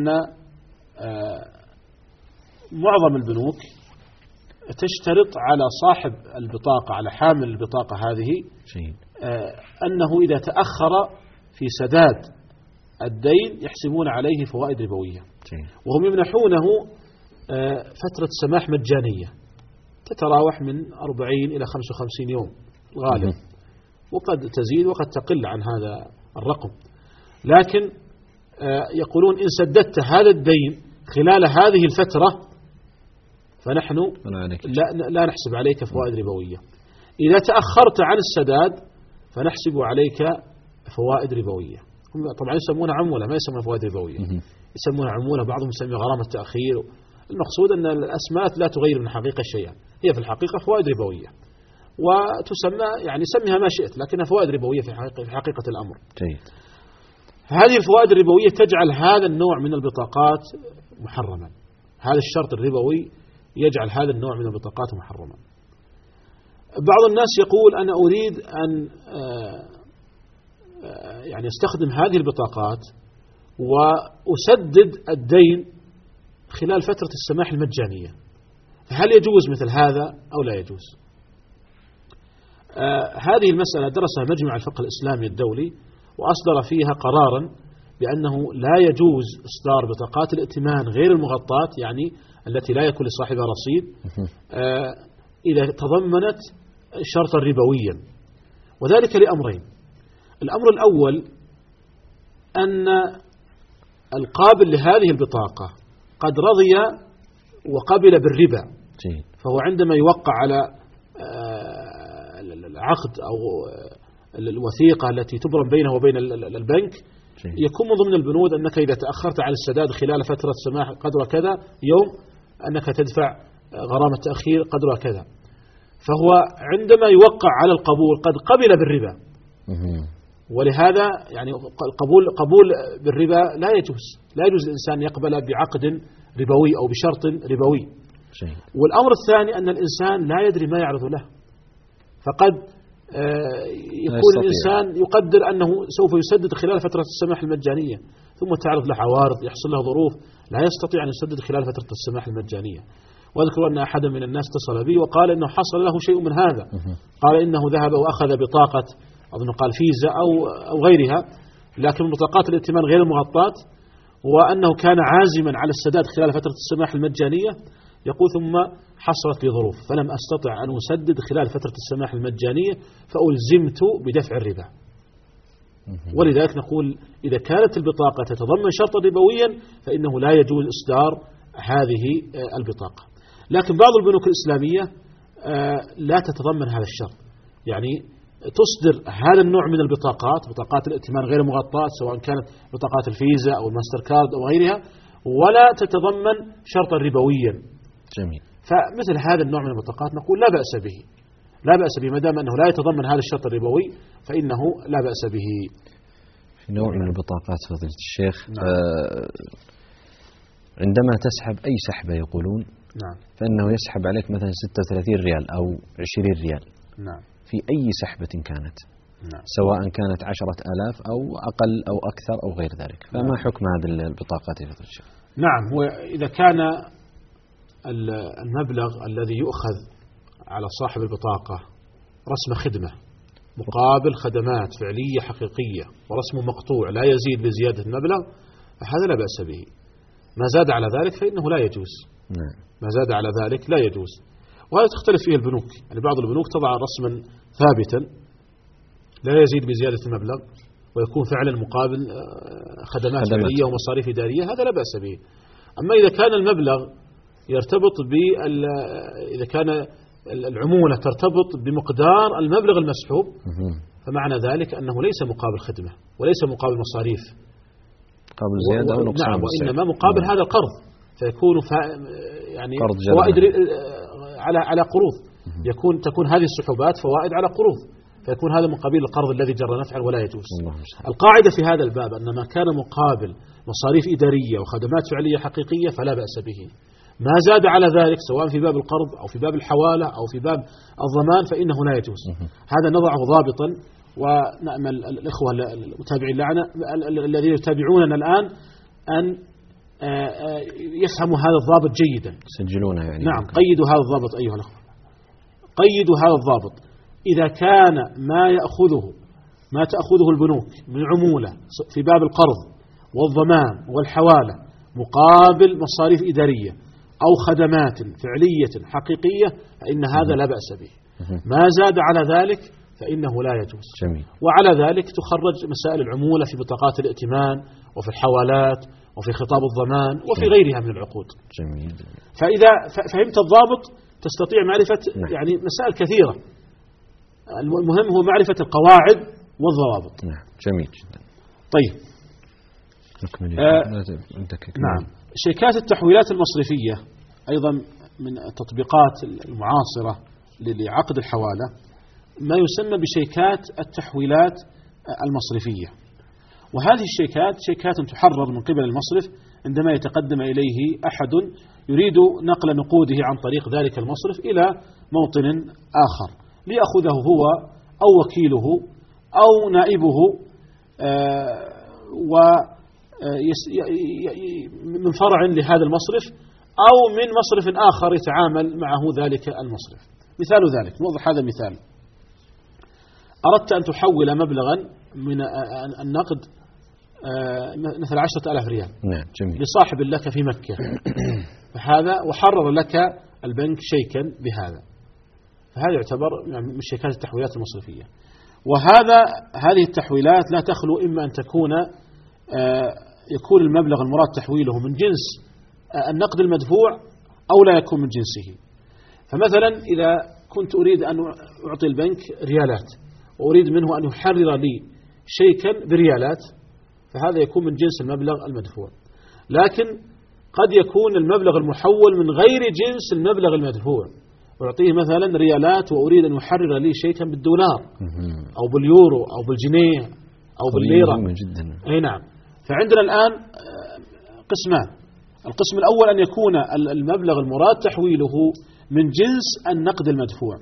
Speaker 2: معظم البنوك تشترط على صاحب البطاقة، على حامل البطاقة هذه، أنه إذا تأخر في سداد الدين يحسبون عليه فوائد ربوية، وهم يمنحونه فترة سماح مجانية تتراوح من أربعين إلى خمسة وخمسين يوم غالبا، وقد تزيد وقد تقل عن هذا الرقم. لكن يقولون إن سددت هذا الدين خلال هذه الفترة فنحن لا, لا نحسب عليك فوائد ربوية. إذا تأخرت عن السداد فنحسب عليك فوائد ربوية. هم طبعا يسمونها عمولة، ما يسمونها فوائد ربوية، يسمونها عمولة، بعضهم يسميها غرامة تأخير. المقصود أن الأسماء لا تغير من حقيقة شيئا، هي في الحقيقة فوائد ربوية، وتسمى يعني سميها ما شئت، لكنها فوائد ربوية في حقيقة, في حقيقة الأمر.
Speaker 1: جيد.
Speaker 2: هذه الفوائد الربوية تجعل هذا النوع من البطاقات محرما، هذا الشرط الربوي يجعل هذا النوع من البطاقات محرما. بعض الناس يقول أنا أريد أن يعني استخدم هذه البطاقات وأسدد الدين خلال فترة السماح المجانية، هل يجوز مثل هذا أو لا يجوز؟ هذه المسألة درسها مجمع الفقه الإسلامي الدولي، وأصدر فيها قرارا بأنه لا يجوز إصدار بطاقات الائتمان غير المغطاة، يعني التي لا يكون لصاحبها رصيد، إذا تضمنت شرطا ربويا، وذلك لأمرين. الأمر الأول أن القابل لهذه البطاقة قد رضي وقبل بالربا، فهو عندما يوقع على العقد أو الوثيقة التي تبرم بينه وبين البنك يكون من ضمن البنود أنك إذا تأخرت على السداد خلال فترة سماح قدر كذا يوم أنك تدفع غرامة تأخير قدر كذا، فهو عندما يوقع على القبول قد قبل بالربا، ولهذا يعني القبول قبول بالربا لا يجوز، لا يجوز الإنسان يقبل بعقد ربوي أو بشرط ربوي. والأمر الثاني أن الإنسان لا يدري ما يعرض له، فقد يكون الإنسان يقدر أنه سوف يسدد خلال فترة السماح المجانية، ثم تعرض له عوارض، يحصل له ظروف، لا يستطيع أن يسدد خلال فترة السماح المجانية. وأذكر أن أحدا من الناس اتصل بي وقال إنه حصل له شيء من هذا، قال إنه ذهب وأخذ بطاقة أظن قال فيزا أو أو غيرها، لكن بطاقات الائتمان غير المغطاة، وأنه كان عازما على السداد خلال فترة السماح المجانية، يقول ثم حصلت لي ظروف فلم أستطع أن أسدد خلال فترة السماح المجانية فألزمت بدفع الربا. ولذلك نقول إذا كانت البطاقة تتضمن شرطا ربويا فإنه لا يجوز إصدار هذه البطاقة. لكن بعض البنوك الإسلامية لا تتضمن هذا الشرط، يعني تصدر هذا النوع من البطاقات، بطاقات الائتمان غير مغطاة سواء كانت بطاقات الفيزا أو الماستركارد أو غيرها، ولا تتضمن شرطا ربويا.
Speaker 1: جميل.
Speaker 2: فمثل هذا النوع من البطاقات نقول لا بأس به، لا بأس به ما دام أنه لا يتضمن هذا الشرط الربوي فإنه لا بأس به.
Speaker 1: في نوع من البطاقات فضيلة الشيخ،
Speaker 2: نعم.
Speaker 1: آه عندما تسحب أي سحبة يقولون
Speaker 2: نعم.
Speaker 1: فإنه يسحب عليك مثلا ستة وثلاثين ريال أو عشرين ريال
Speaker 2: نعم.
Speaker 1: في أي سحبة كانت،
Speaker 2: نعم.
Speaker 1: سواء كانت عشرة آلاف أو أقل أو أكثر أو غير ذلك. فما
Speaker 2: نعم.
Speaker 1: حكم هذه البطاقات يا فضيلة الشيخ؟
Speaker 2: نعم، هو إذا كان المبلغ الذي يؤخذ على صاحب البطاقة رسم خدمة مقابل خدمات فعلية حقيقية ورسم مقطوع لا يزيد بزيادة المبلغ، هذا لا بأس به. ما زاد على ذلك فإنه لا يجوز.
Speaker 1: نعم.
Speaker 2: ما زاد على ذلك لا يجوز. وهذا تختلف فيه البنوك، يعني بعض البنوك تضع رسما ثابتا لا يزيد بزيادة المبلغ ويكون فعلا مقابل خدمات فعلية ومصاريف إدارية، هذا لا بأس به. أما إذا كان المبلغ يرتبط بال إذا كان العمولة ترتبط بمقدار المبلغ المسحوب، فمعنى ذلك أنه ليس مقابل خدمة وليس مقابل مصاريف،
Speaker 1: مقابل زيادة أو نقصان.
Speaker 2: نعم، وإنما مقابل هذا القرض، فيكون يعني فوائد على على قروض، يكون تكون هذه السحوبات فوائد على قروض، فيكون هذا من قبيل القرض الذي جر نفعا ولا يجوز. القاعدة في هذا الباب أن ما كان مقابل مصاريف إدارية وخدمات فعلية حقيقية فلا بأس به. ما زاد على ذلك سواء في باب القرض أو في باب الحوالة أو في باب الضمان فإنه لا يجوز. هذا نضعه ضابطا، ونأمل الإخوة المتابعين لنا الذين يتابعوننا الآن أن يفهموا هذا الضابط جيدا،
Speaker 1: سجلونه يعني.
Speaker 2: نعم، قيدوا هذا الضابط أيها الأخوة، قيدوا هذا الضابط. إذا كان ما يأخذه ما تأخذه البنوك من عمولة في باب القرض والضمان والحوالة مقابل مصاريف إدارية أو خدمات فعلية حقيقية فإن هذا لا بأس به. ما زاد على ذلك فإنه لا يجوز.
Speaker 1: جميل.
Speaker 2: وعلى ذلك تخرج مسائل العمولة في بطاقات الائتمان وفي الحوالات وفي خطاب الضمان وفي غيرها من العقود.
Speaker 1: جميل.
Speaker 2: فإذا فهمت الضابط تستطيع معرفة يعني مسائل كثيرة. المهم هو معرفة القواعد والضوابط.
Speaker 1: نعم، جميل جدا.
Speaker 2: طيب. آه نعم، شيكات التحويلات المصرفية أيضا من التطبيقات المعاصرة لعقد الحوالة ما يسمى بشيكات التحويلات المصرفية. وهذه الشيكات شيكات تحرر من قبل المصرف عندما يتقدم إليه أحد يريد نقل نقوده عن طريق ذلك المصرف إلى موطن آخر ليأخذه هو أو وكيله أو نائبه من فرع لهذا المصرف أو من مصرف آخر يتعامل معه ذلك المصرف. مثال ذلك، نوضح هذا المثال. أردت أن تحول مبلغا من النقد مثل عشرة آلاف ريال.
Speaker 1: نعم، جميل.
Speaker 2: لصاحب لك في مكة فهذا وحرر لك البنك شيكا بهذا، فهذا يعتبر من شيكات التحويلات المصرفية. وهذا هذه التحويلات لا تخلو إما أن تكون يكون المبلغ المراد تحويله من جنس النقد المدفوع أو لا يكون من جنسه. فمثلا إذا كنت أريد أن أعطي البنك ريالات وأريد منه أن يحرر لي شيكا بريالات فهذا يكون من جنس المبلغ المدفوع. لكن قد يكون المبلغ المحول من غير جنس المبلغ المدفوع، أعطيه مثلا ريالات وأريد أن يحرر لي شيكا بالدولار أو باليورو أو بالجنيه أو بالليرة.
Speaker 1: جدا.
Speaker 2: أي نعم. فعندنا الآن قسمان. القسم الأول أن يكون المبلغ المراد تحويله من جنس النقد المدفوع،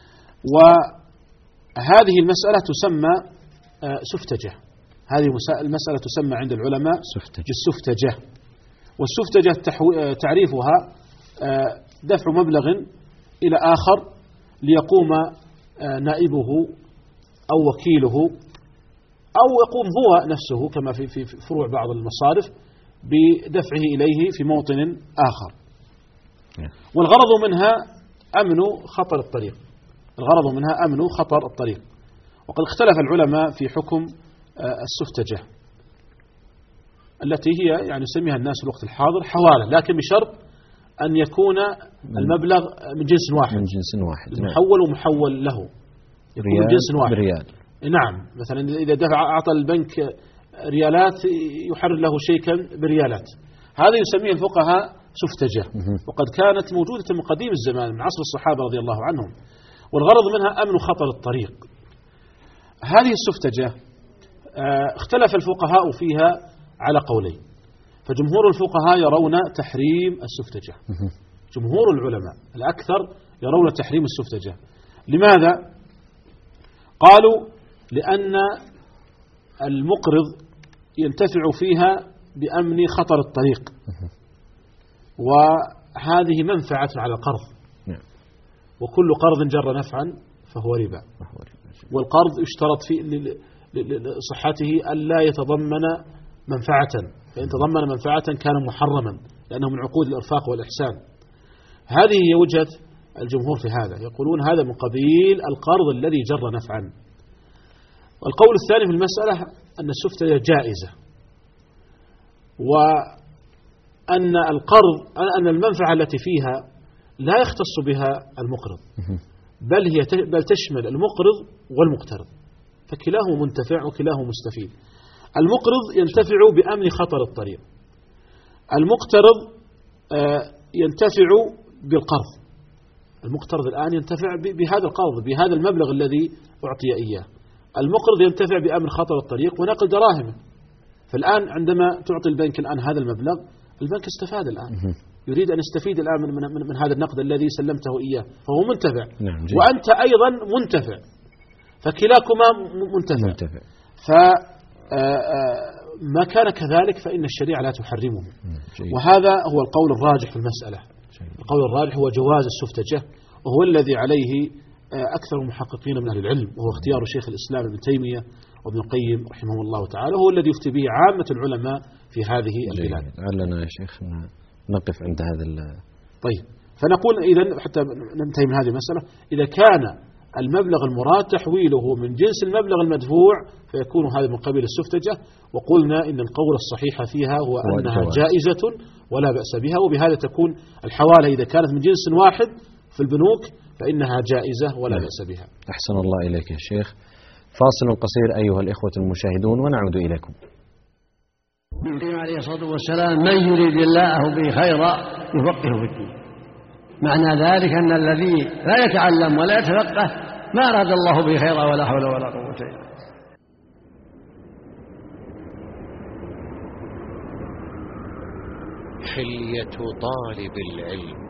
Speaker 2: وهذه المسألة تسمى سفتجة. هذه المسألة تسمى عند العلماء بالسفتجة. والسفتجة تعريفها دفع مبلغ إلى آخر ليقوم نائبه أو وكيله أو يقوم هو نفسه كما في في فروع بعض المصارف بدفعه إليه في موطن آخر. والغرض منها أمن خطر الطريق. الغرض منها أمن خطر الطريق. وقد اختلف العلماء في حكم السفتجة التي هي يعني يسميها الناس في الوقت الحاضر حوالة، لكن بشرط أن يكون المبلغ من جنس واحد،
Speaker 1: من جنس واحد،
Speaker 2: محول ومحول له يكون من جنس واحد.
Speaker 1: بريال.
Speaker 2: نعم، مثلا إذا دفع أعطى البنك ريالات يحرر له شيكا بريالات، هذا يسميه الفقهاء سفتجة. وقد كانت موجودة من قديم الزمان من عصر الصحابة رضي الله عنهم. والغرض منها أمن خطر الطريق. هذه السفتجة اختلف الفقهاء فيها على قولين. فجمهور الفقهاء يرون تحريم السفتجة. جمهور العلماء الأكثر يرون تحريم السفتجة. لماذا؟ قالوا لأن المقرض ينتفع فيها بأمن خطر الطريق، وهذه منفعة على القرض، وكل قرض جر نفعا فهو ربا، والقرض يشترط في لصحته ألا يتضمن منفعة، فإن تضمن منفعة كان محرما لأنه من عقود الإرفاق والإحسان. هذه هي وجهة الجمهور في هذا، يقولون هذا من قبيل القرض الذي جر نفعا. والقول الثاني في المسألة أن السفتجة جائزة، وأن القرض أن المنفعة التي فيها لا يختص بها المقرض، بل هي بل تشمل المقرض والمقترض، فكلاهما منتفع وكلاهما مستفيد. المقرض ينتفع بأمن خطر الطريق، المقترض ينتفع بالقرض. المقترض الآن ينتفع بهذا القرض، بهذا المبلغ الذي أعطي إياه. المقرض ينتفع بأمن خطر الطريق ونقل دراهمه. فالآن عندما تعطي البنك الآن هذا المبلغ، البنك استفاد الآن، يريد أن يستفيد الآن من, من, من هذا النقد الذي سلمته إياه، فهو منتفع.
Speaker 1: نعم،
Speaker 2: وأنت أيضا منتفع، فكلاكما منتفع, منتفع. فما كان كذلك فإن الشريعة لا تحرمه. جيد. وهذا هو القول الراجح في المسألة. جيد. القول الراجح هو جواز السفتجة، وهو الذي عليه أكثر المحققين من أهل العلم، وهو اختيار شيخ الإسلام ابن تيمية وابن القيم رحمه الله تعالى، هو الذي يفتي به عامة العلماء في هذه البلاد.
Speaker 1: لعلنا يا شيخ نقف عند هذا ال...
Speaker 2: طيب، فنقول إذن حتى ننتهي من هذه المسألة، إذا كان المبلغ المراد تحويله من جنس المبلغ المدفوع فيكون هذا من قبيل السفتجة. وقلنا إن القول الصحيح فيها هو أنها جائزة ولا بأس بها، وبهذا تكون الحوالة إذا كانت من جنس واحد في البنوك فإنها جائزة ولا بأس بها.
Speaker 1: أحسن الله إليك يا شيخ. فاصل قصير أيها الإخوة المشاهدون ونعود إليكم.
Speaker 3: النبي عليه الصلاة والسلام من يريد الله به خيرا يفقهه في الدين. معنى ذلك أن الذي لا يتعلم ولا يتفقه ما أراد الله به خيرا ولا حول ولا قوة إلا بالله.
Speaker 4: حلية طالب العلم.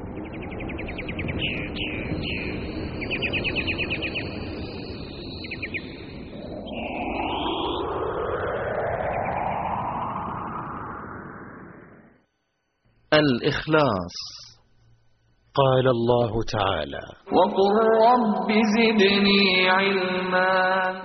Speaker 4: الإخلاص. قال الله تعالى:
Speaker 5: وقل رب زدني علما.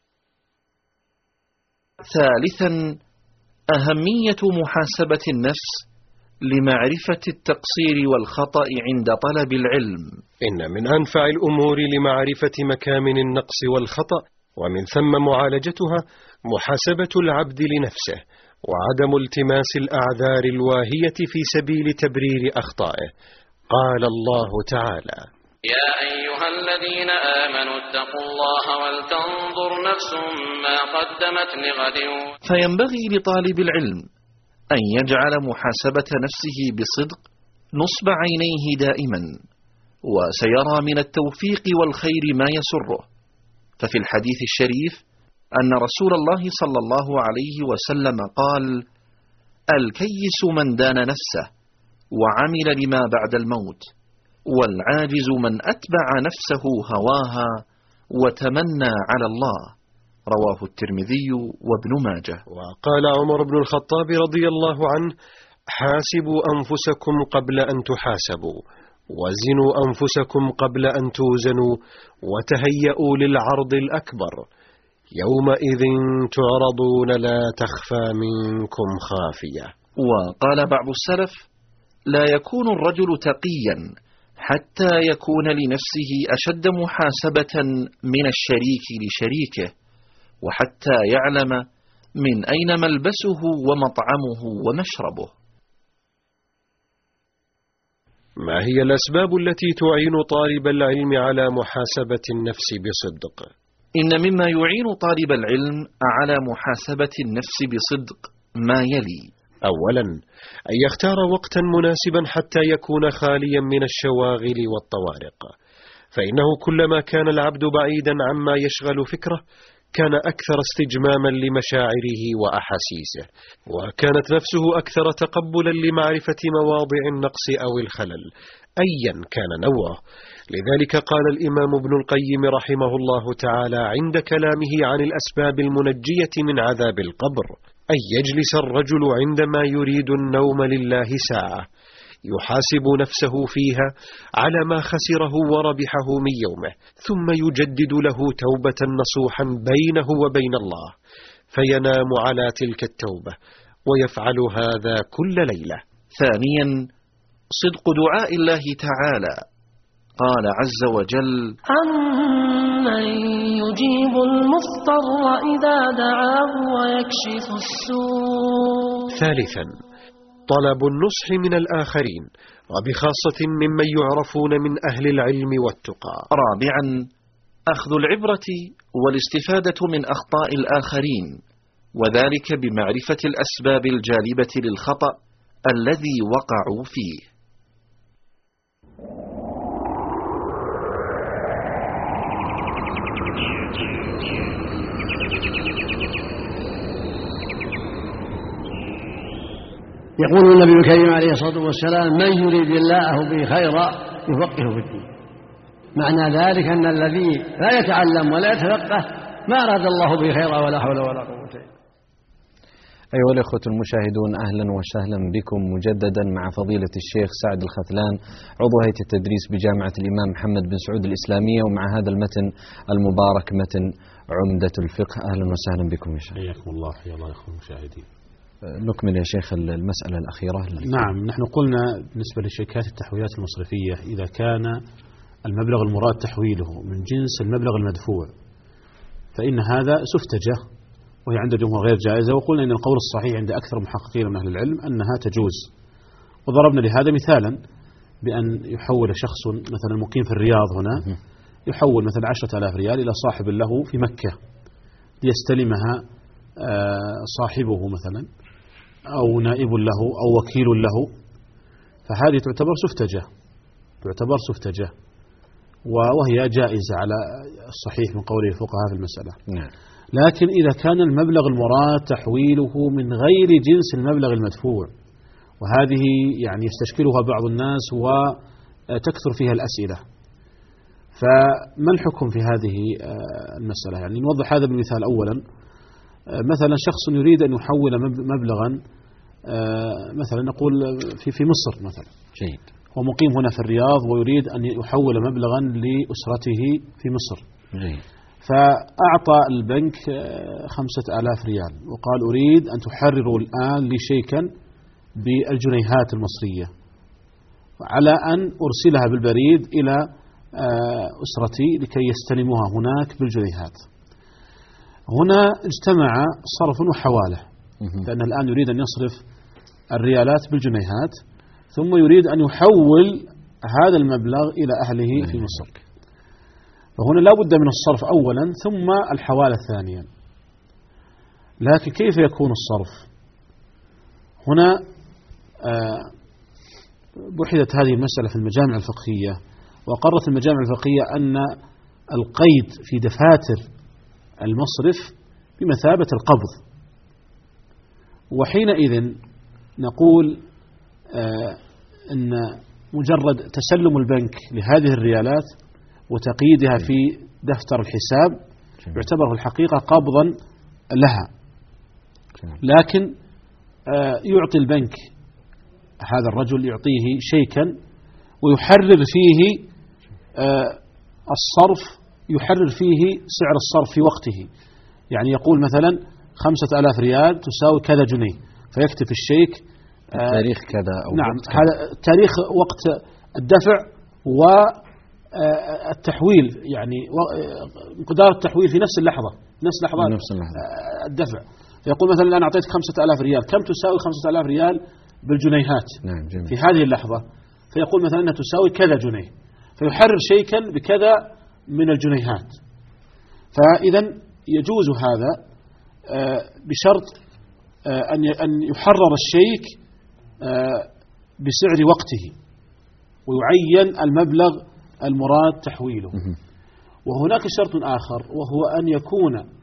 Speaker 4: ثالثا، أهمية محاسبة النفس لمعرفة التقصير والخطأ عند طلب العلم.
Speaker 6: إن من أنفع الأمور لمعرفة مكامن النقص والخطأ ومن ثم معالجتها محاسبة العبد لنفسه، وعدم التماس الأعذار الواهية في سبيل تبرير أخطائه. قال الله تعالى:
Speaker 5: يا أيها الذين آمنوا اتقوا الله ولتنظر نفس ما قدمت لغد.
Speaker 4: فينبغي لطالب العلم أن يجعل محاسبة نفسه بصدق نصب عينيه دائما، وسيرى من التوفيق والخير ما يسره. ففي الحديث الشريف أن رسول الله صلى الله عليه وسلم قال: الكيس من دان نفسه وعمل لما بعد الموت، والعاجز من أتبع نفسه هواها وتمنى على الله. رواه الترمذي وابن ماجه.
Speaker 6: وقال عمر بن الخطاب رضي الله عنه: حاسبوا أنفسكم قبل أن تحاسبوا، وزنوا أنفسكم قبل أن توزنوا، وتهيئوا للعرض الأكبر، يومئذ تعرضون لا تخفى منكم خافية.
Speaker 4: وقال بعض السلف: لا يكون الرجل تقيا حتى يكون لنفسه أشد محاسبة من الشريك لشريكه، وحتى يعلم من أين ملبسه ومطعمه ومشربه.
Speaker 6: ما هي الأسباب التي تعين طالب العلم على محاسبة النفس بصدق؟
Speaker 4: إن مما يعين طالب العلم على محاسبة النفس بصدق ما يلي:
Speaker 6: أولا، أن يختار وقتا مناسبا حتى يكون خاليا من الشواغل والطوارق، فإنه كلما كان العبد بعيدا عما يشغل فكره كان أكثر استجماما لمشاعره وأحاسيسه، وكانت نفسه أكثر تقبلا لمعرفة مواضع النقص أو الخلل أيا كان نوعه. لذلك قال الإمام ابن القيم رحمه الله تعالى عند كلامه عن الأسباب المنجية من عذاب القبر: أن يجلس الرجل عندما يريد النوم لله ساعة يحاسب نفسه فيها على ما خسره وربحه من يومه، ثم يجدد له توبة نصوحا بينه وبين الله، فينام على تلك التوبة، ويفعل هذا كل ليلة.
Speaker 4: ثانيا، صدق دعاء الله تعالى. قال عز وجل:
Speaker 7: أمن يجيب المضطر إذا دعاه ويكشف السوء.
Speaker 6: ثالثا، طلب النصح من الآخرين، وبخاصة ممن يعرفون من أهل العلم والتقى.
Speaker 4: رابعا، أخذ العبرة والاستفادة من أخطاء الآخرين، وذلك بمعرفة الأسباب الجالبة للخطأ الذي وقعوا فيه.
Speaker 3: يقول النبي الكريم عليه الصلاة والسلام: من يريد الله به خيرا يفقهه في الدين. معنى ذلك أن الذي لا يتعلم ولا يتفقه ما أراد الله به خيرا ولا حول ولا قوة إلا بالله.
Speaker 1: أيها الأخوة المشاهدون، أهلا وسهلا بكم مجددا مع فضيلة الشيخ سعد الختلان، عضو هيئة التدريس بجامعة الإمام محمد بن سعود الإسلامية، ومع هذا المتن المبارك متن عمدة الفقه. أهلا وسهلا بكم يا شيخ.
Speaker 2: حياكم الله. حيا الله إخوة المشاهدين.
Speaker 1: نكمل يا شيخ المسألة الأخيرة.
Speaker 2: نعم، نحن قلنا بالنسبة لشركات التحويلات المصرفية إذا كان المبلغ المراد تحويله من جنس المبلغ المدفوع فإن هذا سفتجة، وهي عند الجمهور غير جائزة. وقلنا إن القول الصحيح عند أكثر محققين من أهل العلم أنها تجوز، وضربنا لهذا مثالا بأن يحول شخص مثلا مقيم في الرياض هنا يحول مثلا عشرة آلاف ريال إلى صاحب له في مكة ليستلمها صاحبه مثلا أو نائب له أو وكيل له، فهذه تعتبر سفتجة، تعتبر سفتجة وهي جائزة على الصحيح من قول الفقهاء في المسألة.
Speaker 1: نعم.
Speaker 2: لكن إذا كان المبلغ المراد تحويله من غير جنس المبلغ المدفوع، وهذه يعني يستشكلها بعض الناس وتكثر فيها الأسئلة، فما الحكم في هذه المسألة؟ يعني نوضح هذا بمثال. أولا، مثلا شخص يريد أن يحول مبلغا مثلا نقول في في مصر مثلا،
Speaker 1: جيد،
Speaker 2: هو مقيم هنا في الرياض ويريد أن يحول مبلغا لأسرته في مصر،
Speaker 1: جيد.
Speaker 2: فأعطى البنك خمسة آلاف ريال وقال: أريد أن تحرروا الآن لي شيكا بالجنيهات المصرية على أن أرسلها بالبريد إلى أسرتي لكي يستلموها هناك بالجنيهات. هنا اجتمع صرف وحوالة، لأن الآن يريد أن يصرف الريالات بالجنيهات ثم يريد أن يحول هذا المبلغ إلى أهله في مصر، فهنا لا بد من الصرف أولا ثم الحوالة ثانيا. لكن كيف يكون الصرف؟ هنا بحثت هذه المسألة في المجامع الفقهية، وقررت المجامع الفقهية أن القيد في دفاتر المصرف بمثابة القبض، وحينئذ نقول آه أن مجرد تسلم البنك لهذه الريالات وتقييدها في دفتر الحساب يعتبر في الحقيقة قبضا لها، لكن آه يعطي البنك هذا الرجل يعطيه شيكا ويحرر فيه آه الصرف، يحرر فيه سعر الصرف في وقته، يعني يقول مثلا خمسة آلاف ريال تساوي كذا جنيه، فيكتب الشيك
Speaker 1: تاريخ كذا أو
Speaker 2: نعم
Speaker 1: وقت
Speaker 2: هذا تاريخ وقت الدفع والتحويل، يعني مقدار التحويل في نفس اللحظة، نفس لحظة
Speaker 1: نفس اللحظة
Speaker 2: الدفع. فيقول مثلا أنا أعطيتك خمسة آلاف ريال، كم تساوي خمسة آلاف ريال بالجنيهات؟
Speaker 1: نعم، جميل.
Speaker 2: في هذه اللحظة فيقول مثلا أنها تساوي كذا جنيه، فيحرر شيكا بكذا من الجنيهات. فإذا يجوز هذا بشرط أن يحرر الشيك بسعر وقته ويعين المبلغ المراد تحويله. وهناك شرط آخر، وهو أن يكون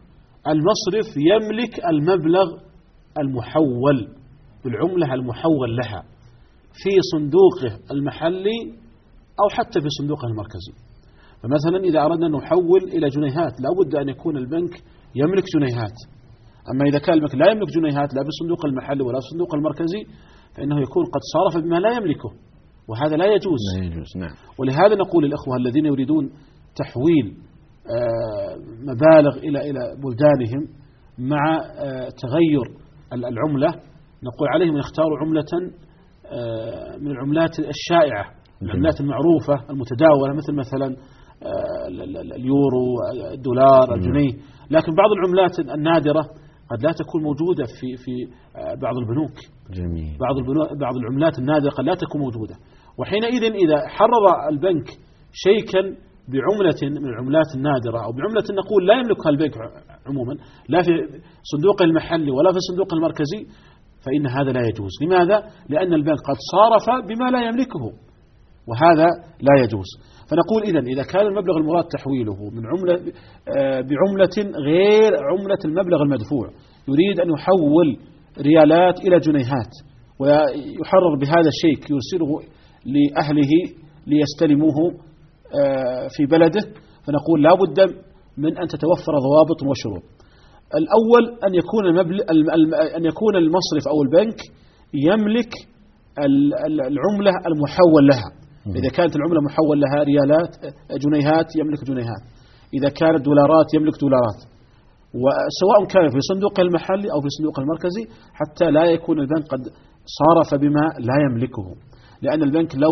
Speaker 2: المصرف يملك المبلغ المحول بالعملة المحول لها في صندوقه المحلي أو حتى في صندوقه المركزي. فمثلا إذا أردنا أن نحول إلى جنيهات لابد أن يكون البنك يملك جنيهات. أما إذا كان البنك لا يملك جنيهات لا بالصندوق المحلي ولا بالصندوق المركزي فإنه يكون قد صرف بما لا يملكه، وهذا لا يجوز.
Speaker 1: لا يجوز نعم.
Speaker 2: ولهذا نقول للأخوة الذين يريدون تحويل مبالغ إلى إلى بلدانهم مع تغير العملة، نقول عليهم أن يختاروا عملة من العملات الشائعة، العملات المعروفة المتداولة، مثل مثلا اليورو، الدولار، الجنيه. لكن بعض العملات النادرة قد لا تكون موجودة في في بعض البنوك.
Speaker 1: جميل.
Speaker 2: بعض البنوك بعض العملات النادرة قد لا تكون موجودة، وحينئذ إذا حرر البنك شيكا بعملة من العملات النادرة أو بعملة نقول لا يملكها البنك عموما لا في صندوق المحلي ولا في الصندوق المركزي، فإن هذا لا يجوز. لماذا؟ لأن البنك قد صارف بما لا يملكه، وهذا لا يجوز. فنقول إذن إذا كان المبلغ المراد تحويله من عملة بعملة غير عملة المبلغ المدفوع، يريد أن يحول ريالات إلى جنيهات ويحرر بهذا الشيك يرسله لأهله ليستلموه في بلده، فنقول لا بد من أن تتوفر ضوابط وشروط. الأول أن يكون المبلغ أن يكون المصرف أو البنك يملك العملة المحول لها. إذا كانت العملة محول لها ريالات جنيهات يملك جنيهات، إذا كانت دولارات يملك دولارات، وسواء كان في صندوق المحلي أو في صندوق المركزي، حتى لا يكون البنك قد صارف بما لا يملكه. لأن البنك لو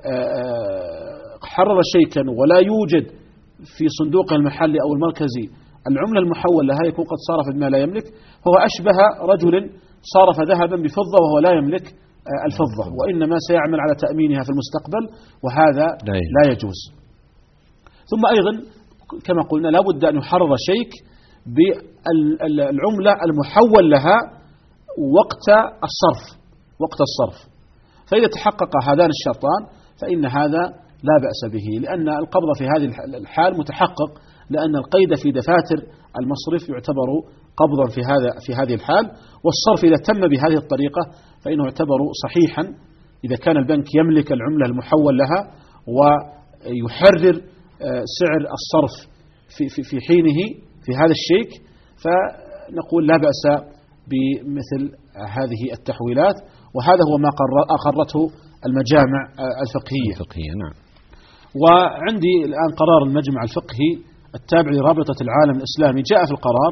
Speaker 2: حرر شيئا ولا يوجد في صندوق المحلي أو المركزي العملة المحول لها يكون قد صارف بما لا يملك، هو أشبه رجل صارف ذهبا بفضة وهو لا يملك الفضة، وإنما سيعمل على تأمينها في المستقبل، وهذا لا يجوز. ثم أيضا كما قلنا لا بد أن يحرر شيك بالعملة المحول لها وقت الصرف وقت الصرف فإذا تحقق هذان الشرطان فإن هذا لا بأس به، لأن القبض في هذه الحال متحقق، لأن القيد في دفاتر المصرف يعتبر قبضا في هذا في هذه الحال، والصرف إذا تم بهذه الطريقة فإنه يعتبر صحيحا إذا كان البنك يملك العملة المحول لها ويحرر سعر الصرف في في في حينه في هذا الشيك، فنقول لا بأس بمثل هذه التحويلات، وهذا هو ما أقرته المجامع الفقهية.
Speaker 1: الفقهية نعم.
Speaker 2: وعندي الآن قرار المجمع الفقهي التابع لرابطة العالم الإسلامي، جاء في القرار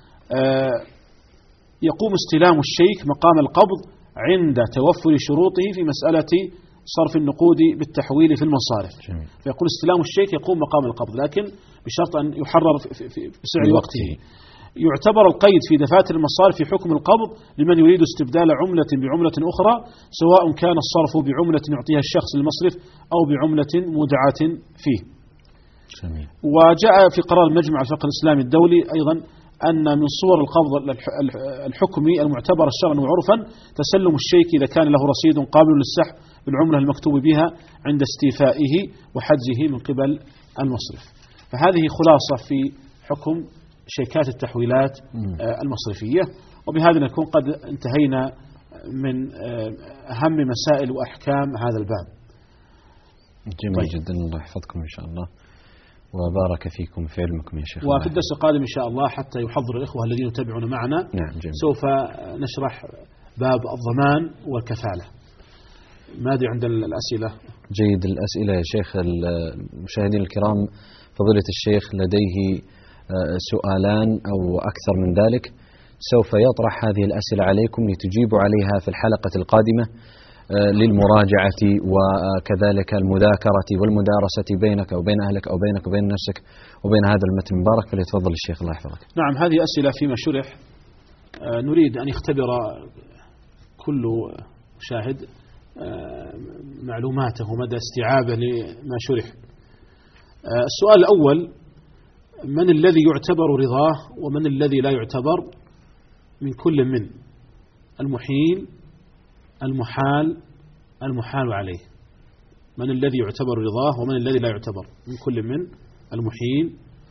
Speaker 2: يقوم استلام الشيك مقام القبض عند توفر شروطه في مسألة صرف النقود بالتحويل في المصارف.
Speaker 1: جميل.
Speaker 2: فيقول استلام الشيك يقوم مقام القبض، لكن بشرط أن يحرر في في بسعر وقته. يعتبر القيد في دفاتر المصارف في حكم القبض لمن يريد استبدال عملة بعملة أخرى، سواء كان الصرف بعملة يعطيها الشخص للمصرف أو بعملة مودعة فيه.
Speaker 1: جميل.
Speaker 2: وجاء في قرار مجمع الفقه الإسلامي الدولي أيضا أن من صور القبض الحكمي المعتبر شرعا وعرفا تسلم الشيك إذا كان له رصيد قابل للسحب بالعملة المكتوب بها عند استيفائه وحجزه من قبل المصرف. فهذه خلاصة في حكم شيكات التحويلات المصرفية، وبهذا نكون قد انتهينا من أهم مسائل وأحكام هذا الباب.
Speaker 1: جميل طيب. جدا، الله يحفظكم إن شاء الله وبارك فيكم في علمكم يا شيخ.
Speaker 2: وفي الدرس القادم إن شاء الله حتى يحضر الإخوة الذين يتابعون معنا
Speaker 1: نعم جميل.
Speaker 2: سوف نشرح باب الضمان والكفالة. ماذا عند الأسئلة؟
Speaker 1: جيد، الأسئلة يا شيخ. المشاهدين الكرام، فضيلة الشيخ لديه سؤالان أو أكثر من ذلك، سوف يطرح هذه الأسئلة عليكم لتجيبوا عليها في الحلقة القادمة للمراجعة وكذلك المذاكرة والمدارسة بينك وبين أهلك أو بينك وبين نفسك وبين هذا المتن المبارك. فليتفضل الشيخ الله يحفظك.
Speaker 2: نعم، هذه أسئلة فيما شرح نريد أن يختبر كل مشاهد معلوماته ومدى استيعابه لما شرح. السؤال الأول: من الذي يعتبر رضاه ومن الذي لا يعتبر من كل من المحيل المحال المحال عليه؟ من الذي يعتبر رضاه ومن الذي لا يعتبر من كل من المحيل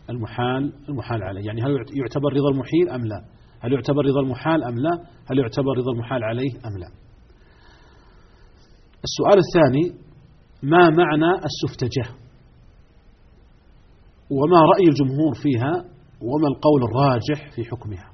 Speaker 2: المحال المحال عليه، يعني هل يعتبر رضا المحيل أم لا؟ هل يعتبر رضا المحال أم لا؟ هل يعتبر رضا المحال عليه أم لا؟ السؤال الثاني: ما معنى السفتجة؟ وما رأي الجمهور فيها؟ وما القول الراجح في حكمها؟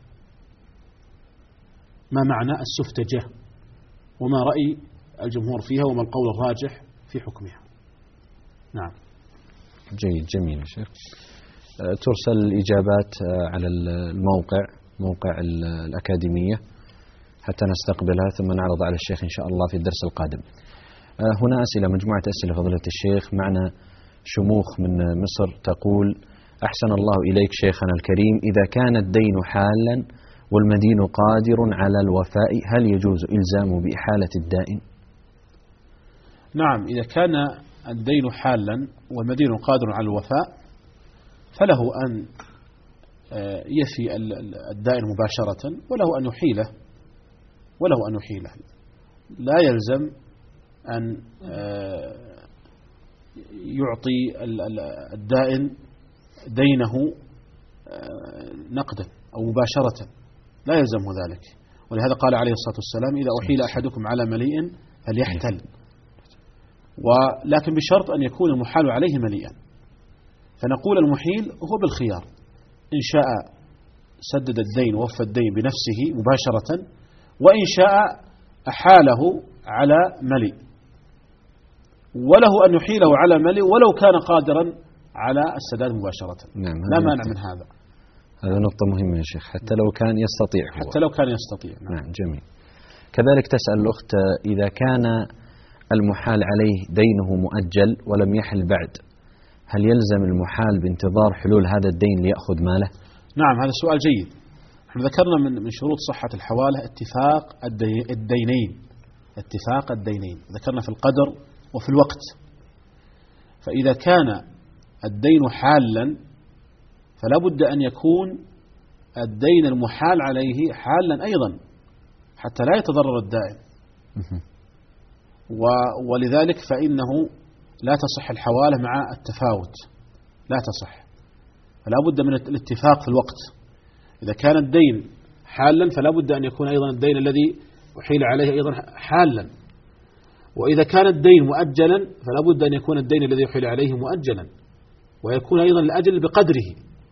Speaker 2: ما معنى السفتجة؟ وما رأي الجمهور فيها؟ وما القول الراجح في حكمها؟ نعم.
Speaker 1: جيد، جميل يا شيخ. ترسل الإجابات على الموقع، موقع الأكاديمية، حتى نستقبلها ثم نعرض على الشيخ إن شاء الله في الدرس القادم. هنا أسئلة، مجموعة أسئلة فضيلة الشيخ. معنا شموخ من مصر تقول: أحسن الله إليك شيخنا الكريم، إذا كان الدين حالا والمدين قادر على الوفاء هل يجوز إلزامه بإحالة الدائن؟
Speaker 2: نعم، إذا كان الدين حالا والمدين قادر على الوفاء فله أن يفي الدائن مباشرة، وله أن يحيله وله أن يحيله لا يلزم أن يعطي الدائن دينه نقدا أو مباشرة، لا يلزمه ذلك. ولهذا قال عليه الصلاة والسلام: إذا أحيل أحدكم على مليء فليحتل، ولكن بشرط أن يكون المحال عليه مليئا. فنقول المحيل هو بالخيار، إن شاء سدد الدين ووفى الدين بنفسه مباشرة، وإن شاء أحاله على مليء، وله أن يحيله على مليء ولو كان قادرا على السداد مباشرة.
Speaker 1: نعم،
Speaker 2: لا مانع من هذا.
Speaker 1: هذا نقطة مهمة يا شيخ، حتى لو كان يستطيع هو.
Speaker 2: حتى لو كان يستطيع.
Speaker 1: نعم. نعم، جميل. كذلك تسأل الأخت: إذا كان المحال عليه دينه مؤجل ولم يحل بعد، هل يلزم المحال بانتظار حلول هذا الدين ليأخذ ماله؟
Speaker 2: نعم، هذا سؤال جيد. احنا ذكرنا من من شروط صحة الحوالة اتفاق الدينين، اتفاق الدينين ذكرنا في القدر وفي الوقت. فإذا كان الدين حالا فلا بد أن يكون الدين المحال عليه حالا أيضا، حتى لا يتضرر الدائن. ولذلك فإنه لا تصح الحوالة مع التفاوت، لا تصح. فلا بد من الاتفاق في الوقت. إذا كان الدين حالا فلا بد أن يكون أيضا الدين الذي أحيل عليه أيضا حالا، وإذا كان الدين مؤجلا فلا بد أن يكون الدين الذي أحيل عليه مؤجلا، ويكون أيضا الأجل بقدره.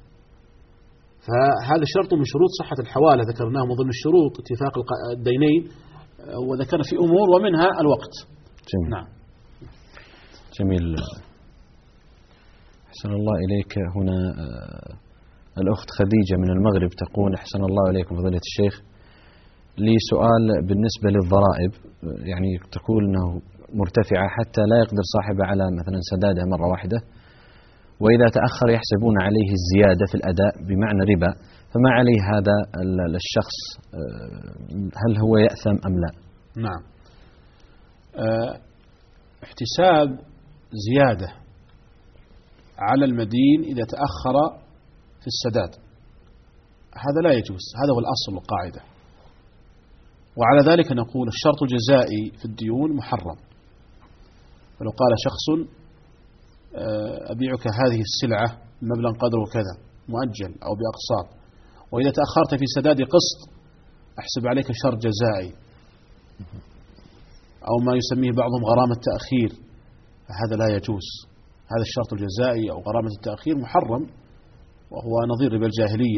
Speaker 2: فهذا شرط من شروط صحة الحوالة ذكرناه من ضمن الشروط اتفاق الدينين، وذكرنا في أمور ومنها الوقت.
Speaker 1: جميل.
Speaker 2: نعم.
Speaker 1: جميل. أحسن الله إليك. هنا الأخت خديجة من المغرب تقول: أحسن الله إليكم فضيلة الشيخ، لي سؤال بالنسبة للضرائب، يعني تقول أنه مرتفعة حتى لا يقدر صاحبه على مثلا سدادها مرة واحدة، وإذا تأخر يحسبون عليه الزيادة في الأداء بمعنى ربا، فما عليه هذا الشخص؟ هل هو يأثم أم لا؟
Speaker 2: نعم. اه احتساب زيادة على المدين إذا تأخر في السداد هذا لا يجوز، هذا هو الأصل والقاعدة. وعلى ذلك نقول الشرط الجزائي في الديون محرم. فلو قال شخص: أبيعك هذه السلعة بمبلغ قدره كذا مؤجل أو بأقساط، وإذا تأخرت في سداد قسط أحسب عليك شرط جزائي، أو ما يسميه بعضهم غرامة تأخير، فهذا لا يجوز. هذا الشرط الجزائي أو غرامة التأخير محرم، وهو نظير ربا الجاهلية.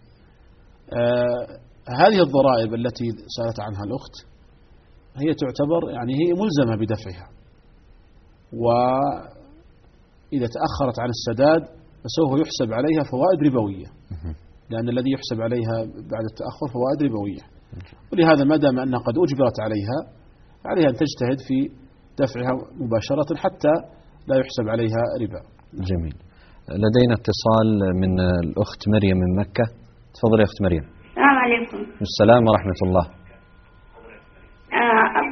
Speaker 2: آه هذه الضرائب التي سألت عنها الأخت هي تعتبر يعني هي ملزمة بدفعها، وإذا تأخرت عن السداد فسوف يحسب عليها فوائد ربوية، لأن الذي يحسب عليها بعد التأخر فوائد ربوية. ولهذا ما دام أنها قد أجبرت عليها عليها أن تجتهد في دفعها مباشرة حتى لا يحسب عليها ربا.
Speaker 1: جميل. لدينا اتصال من الأخت مريم من مكة. تفضلي يا أخت مريم.
Speaker 8: السلام عليكم.
Speaker 1: السلام ورحمة الله.
Speaker 8: آه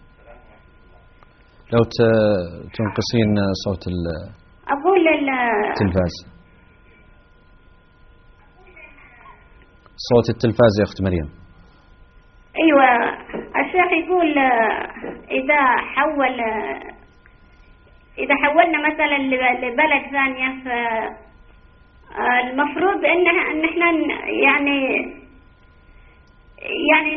Speaker 1: لو تنقصين صوت
Speaker 8: أقول
Speaker 1: التلفاز، صوت التلفاز يا أخت مريم.
Speaker 8: أيوة، الشيخ يقول إذا حول إذا حولنا مثلا لبلد ثانية المفروض ان ان احنا يعني يعني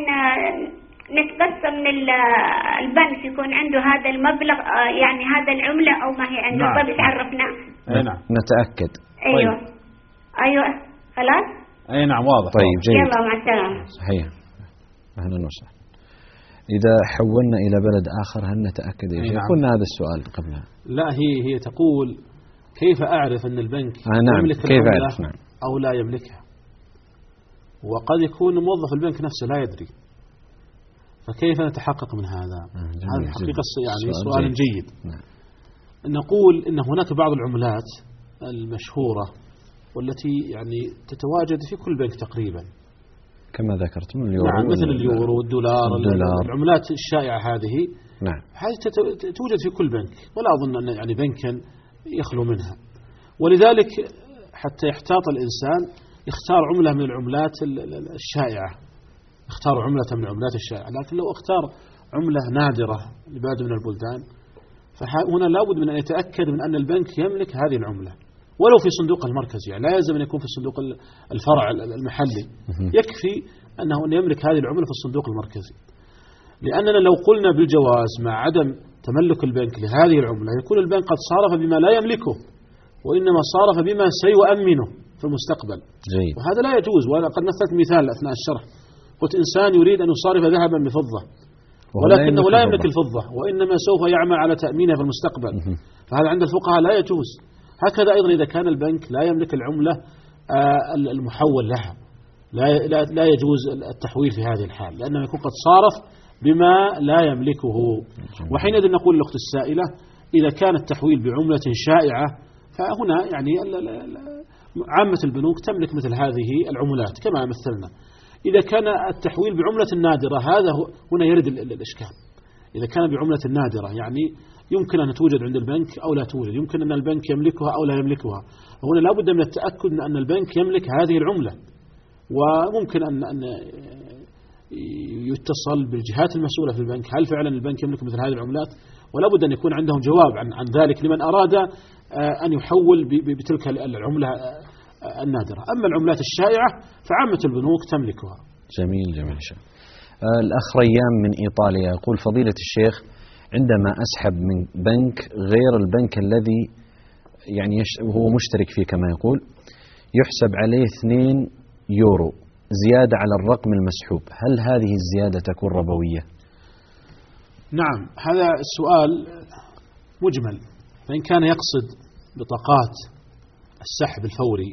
Speaker 8: نتقسم من البنك يكون عنده هذا المبلغ يعني هذا العملة او ما هي عنده.
Speaker 2: نعم.
Speaker 8: طيب تعرفنا.
Speaker 2: اي نعم
Speaker 1: نتأكد.
Speaker 8: ايوه
Speaker 2: طيب.
Speaker 8: ايوه خلاص.
Speaker 2: اي نعم واضح.
Speaker 1: طيب جيد.
Speaker 8: يلا مع السلامة.
Speaker 1: صحيح. اهلا وسهلا. إذا حولنا إلى بلد آخر هل نتأكد يا شيخ؟
Speaker 2: نعم.
Speaker 1: قلنا هذا السؤال قبلها.
Speaker 2: لا هي هي تقول كيف أعرف أن البنك
Speaker 1: آه نعم.
Speaker 2: يملك
Speaker 1: كيف
Speaker 2: العملة
Speaker 1: أعرف؟ نعم.
Speaker 2: أو لا يملكها، وقد يكون موظف البنك نفسه لا يدري، فكيف نتحقق من هذا؟
Speaker 1: آه
Speaker 2: هذا حقيقة يعني
Speaker 1: سؤال
Speaker 2: سؤال
Speaker 1: جيد.
Speaker 2: جيد.
Speaker 1: نعم.
Speaker 2: نقول إن هناك بعض العملات المشهورة والتي يعني تتواجد في كل بنك تقريبا،
Speaker 1: كما ذكرتم اليورو.
Speaker 2: نعم مثل اليورو والدولار،
Speaker 1: الدولار.
Speaker 2: العملات الشائعة هذه.
Speaker 1: نعم.
Speaker 2: هذه توجد في كل بنك، ولا أظن أن يعني بنكا يخلو منها، ولذلك حتى يحتاط الإنسان يختار عملة من العملات الشائعة، يختار عملة من العملات الشائعة. لكن لو اختار عملة نادرة لبلد من البلدان فهنا لابد من أن يتأكد من أن البنك يملك هذه العملة ولو في صندوق المركزي، يعني لا يلزم أن يكون في صندوق الفرع المحلي، يكفي أنه أن يملك هذه العملة في الصندوق المركزي. لأننا لو قلنا بالجواز مع عدم تملك البنك لهذه العملة يكون البنك قد صارف بما لا يملكه، وإنما صارف بما سيؤمنه في المستقبل.
Speaker 1: جيد.
Speaker 2: وهذا لا يجوز. وأنا قد مثلت مثال أثناء الشرح، قلت إنسان يريد أن يصارف ذهبا بفضة ولكنه لا يملك الفضة وإنما سوف يعمل على تأمينها في المستقبل، فهذا عند الفقهاء لا يجوز. هكذا أيضا إذا كان البنك لا يملك العملة المحول لها لا, لا, لا يجوز التحويل في هذه الحال، لأنه يكون قد صارف بما لا يملكه. وحينئذ نقول للأخت السائلة إذا كان التحويل بعملة شائعة فهنا يعني عامة البنوك تملك مثل هذه العملات كما مثلنا. إذا كان التحويل بعملة نادرة هذا هنا يرد الإشكال. إذا كان بعملة نادرة يعني يمكن أن توجد عند البنك أو لا توجد، يمكن أن البنك يملكها أو لا يملكها، وهنا لا بد من التأكد من أن البنك يملك هذه العملة. وممكن أن أن يتصل بالجهات المسؤولة في البنك هل فعلا البنك يملك مثل هذه العملات، ولا بد أن يكون عندهم جواب عن عن ذلك لمن أراد أن يحول بتلك العملة النادرة. أما العملات الشائعة فعامة البنوك تملكها.
Speaker 1: جميل جميل شيخ. الأخ ريان من إيطاليا يقول فضيلة الشيخ عندما أسحب من بنك غير البنك الذي يعني هو مشترك فيه كما يقول يحسب عليه اثنين يورو زيادة على الرقم المسحوب، هل هذه الزيادة تكون ربوية؟
Speaker 2: نعم هذا السؤال مجمل، فإن كان يقصد بطاقات السحب الفوري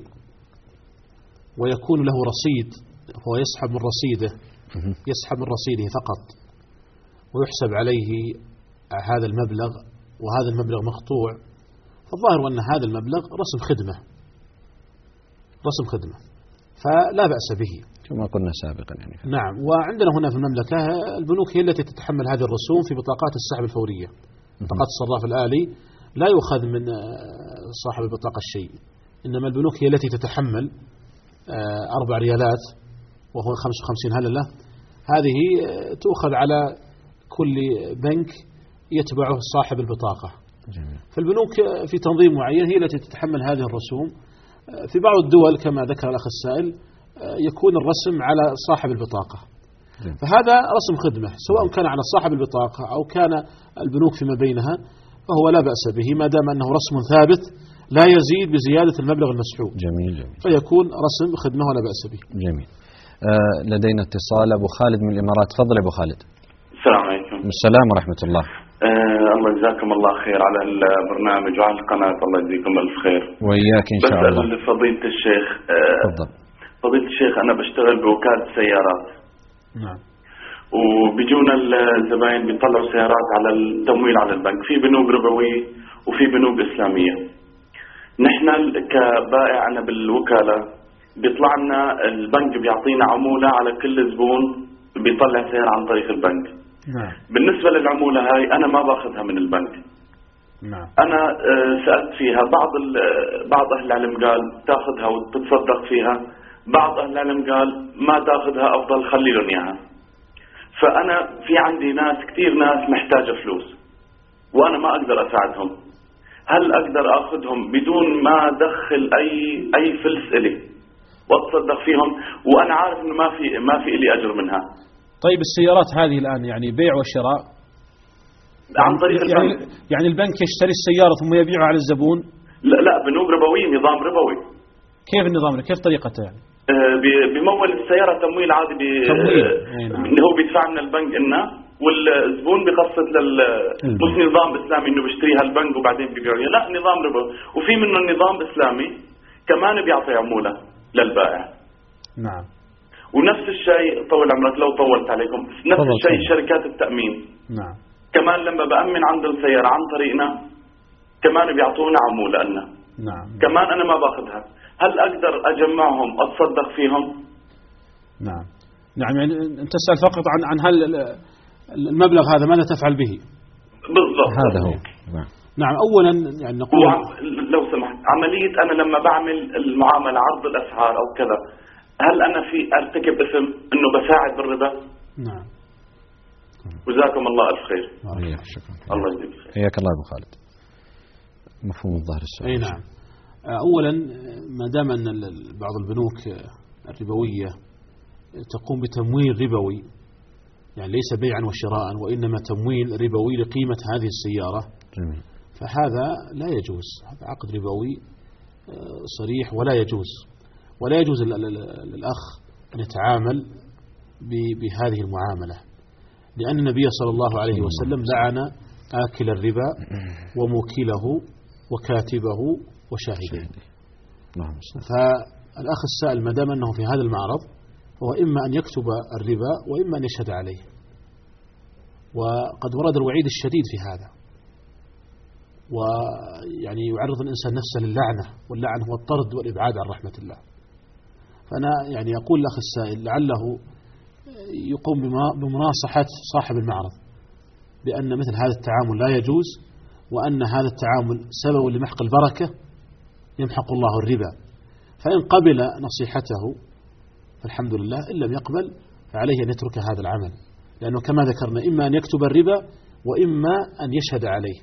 Speaker 2: ويكون له رصيد هو يسحب من رصيده يسحب من رصيده فقط ويحسب عليه هذا المبلغ وهذا المبلغ مقطوع، فالظاهر أن هذا المبلغ رسم خدمة رسم خدمة فلا بأس به
Speaker 1: كما قلنا سابقا يعني.
Speaker 2: نعم. وعندنا هنا في المملكة البنوك هي التي تتحمل هذه الرسوم في بطاقات السحب الفورية. بطاقات الصراف الآلي لا يؤخذ من صاحب البطاقة الشيء، إنما البنوك هي التي تتحمل أربع ريالات وهو خمس وخمسين هللة، هذه تؤخذ على كل بنك يتبعه صاحب البطاقة.
Speaker 1: جميل.
Speaker 2: فالبنوك في تنظيم معين هي التي تتحمل هذه الرسوم. في بعض الدول كما ذكر الأخ السائل يكون الرسم على صاحب البطاقة.
Speaker 1: جميل.
Speaker 2: فهذا رسم خدمة سواء كان على صاحب البطاقة أو كان البنوك فيما بينها فهو لا بأس به ما دام أنه رسم ثابت لا يزيد بزيادة المبلغ المسحوب.
Speaker 1: جميل جميل.
Speaker 2: فيكون رسم خدمة ولا بأس به.
Speaker 1: جميل. آه لدينا اتصال أبو خالد من الإمارات. تفضل أبو خالد.
Speaker 9: السلام عليكم.
Speaker 1: السلام ورحمة الله.
Speaker 9: آه الله يجزاكم الله خير على البرنامج وعلى القناة، الله يجزيكم ألف خير.
Speaker 1: وإياك إن شاء الله.
Speaker 9: بسأل فضيلة الشيخ. آه
Speaker 1: تفضل.
Speaker 9: فضيلة الشيخ أنا بشتغل بوكالة سيارات.
Speaker 2: نعم.
Speaker 9: وبيجونا الزباين بيطلعوا سيارات على التمويل على البنك، في بنوك ربوية وفي بنوك إسلامية. نحن كبائع أنا بالوكالة بيطلع لنا البنك بيعطينا عمولة على كل زبون بيطلع سيارة عن طريق البنك.
Speaker 2: نعم.
Speaker 9: بالنسبة للعمولة هاي أنا ما باخذها من البنك.
Speaker 2: نعم.
Speaker 9: أنا سألت فيها، بعض بعض أهل العلم قال تاخذها وتتصدق فيها، بعض أهل العلم قال ما تاخذها أفضل خلي لهم إياها. فأنا في عندي ناس كثير ناس محتاجة فلوس وأنا ما أقدر أساعدهم، هل أقدر أخذهم بدون ما أدخل أي أي فلس إلي وأتصدق فيهم وأنا عارف إنه ما في ما في إلي أجر منها؟
Speaker 2: طيب السيارات هذه الآن يعني بيع وشراء
Speaker 9: عن طريق
Speaker 2: يعني
Speaker 9: البنك.
Speaker 2: يعني البنك يشتري السيارة ثم يبيعها على الزبون؟
Speaker 9: لا لا، بنوك ربوية، نظام ربوي.
Speaker 2: كيف النظام؟ كيف طريقته يعني؟
Speaker 9: بمول السيارة تمويل عادي.
Speaker 2: تمويل.
Speaker 9: هو بيدفع من البنك إنه والزبون بيقسط لل مش نظام إسلامي إنه بيشتريها البنك وبعدين بيبيعها، لا نظام ربوي. وفي منه النظام إسلامي كمان بيعطي عمولة للبائع.
Speaker 2: نعم.
Speaker 9: ونفس الشيء طول عمرك لو طولت عليكم، نفس الشيء شركات التأمين.
Speaker 2: نعم.
Speaker 9: كمان لما بأمن عند السيارة عن طريقنا كمان بيعطونا عمولة لنا.
Speaker 2: نعم.
Speaker 9: كمان أنا ما باخذها. هل أقدر أجمعهم أتصدق فيهم؟
Speaker 2: نعم. نعم، يعني أنت تسأل فقط عن عن هل المبلغ هذا ماذا تفعل به؟
Speaker 9: بالضبط
Speaker 1: هذا هو.
Speaker 2: نعم. نعم، أولا يعني نقول
Speaker 9: لو سمحت عملية أنا لما بعمل المعاملة عرض الأسعار أو كذا، هل أنا في أرتكب اسم إنه بساعد بالربا؟
Speaker 2: نعم.
Speaker 9: جزاكم الله ألف خير.
Speaker 1: شكرا.
Speaker 9: الله يجزيك خير.
Speaker 1: حياك الله أبو خالد. مفهوم الظاهر السؤال.
Speaker 2: أي نعم. أولا ما دام أن بعض البنوك الربوية تقوم بتمويل ربوي، يعني ليس بيعا وشراء وإنما تمويل ربوي لقيمة هذه السيارة،
Speaker 1: جميل.
Speaker 2: فهذا لا يجوز، هذا عقد ربوي صريح ولا يجوز، ولا يجوز للأخ أن يتعامل بهذه المعاملة، لأن النبي صلى الله عليه وسلم لعن آكل الربا وموكله وكاتبه وشاهده. فالأخ السائل ما دام أنه في هذا المعرض هو إما أن يكتب الربا وإما أن يشهد عليه، وقد ورد الوعيد الشديد في هذا، ويعني يعرض الإنسان نفسه للعنة، واللعن هو الطرد والإبعاد عن رحمة الله. فأنا يعني أقول الأخ السائل لعله يقوم بمناصحة صاحب المعرض بأن مثل هذا التعامل لا يجوز، وأن هذا التعامل سبب لمحق البركة، يمحق الله الربا. فإن قبل نصيحته فالحمد لله، إن لم يقبل فعليه أن يترك هذا العمل، لأنه كما ذكرنا إما أن يكتب الربا وإما أن يشهد عليه.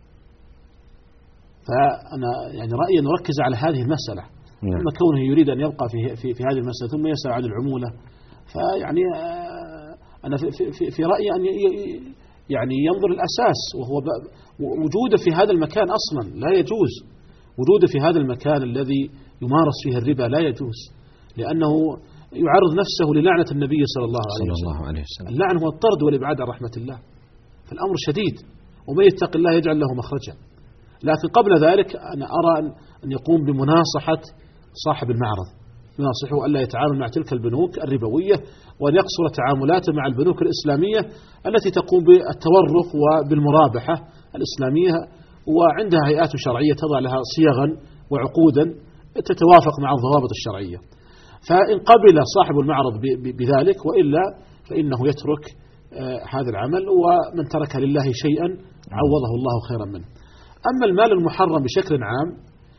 Speaker 2: فأنا يعني رأيي أن نركز على هذه المسألة، أما كونه يريد أن يبقى في, في, في هذه المسألة ثم يسأل عن العمولة، فيعني أنا في, في, في رأيي أن يعني ينظر الأساس، وهو وجوده في هذا المكان أصلا لا يجوز، وجوده في هذا المكان الذي يمارس فيه الربا لا يجوز، لأنه يعرض نفسه للعنة النبي صلى الله عليه وسلم.
Speaker 1: الله عليه وسلم.
Speaker 2: اللعن هو الطرد والإبعاد عن رحمة الله، فالأمر شديد، ومن يتق الله يجعل له مخرجا. لكن قبل ذلك أنا أرى أن يقوم بمناصحة صاحب المعرض، يناصحه ألا يتعامل مع تلك البنوك الربوية، وأن يقصر تعاملاته مع البنوك الإسلامية التي تقوم بالتورق وبالمرابحة الإسلامية، وعندها هيئات شرعية تضع لها صيغا وعقودا تتوافق مع الضوابط الشرعية. فإن قبل صاحب المعرض بذلك، وإلا فإنه يترك هذا العمل، ومن ترك لله شيئا عوضه الله خيرا منه. أما المال المحرم بشكل عام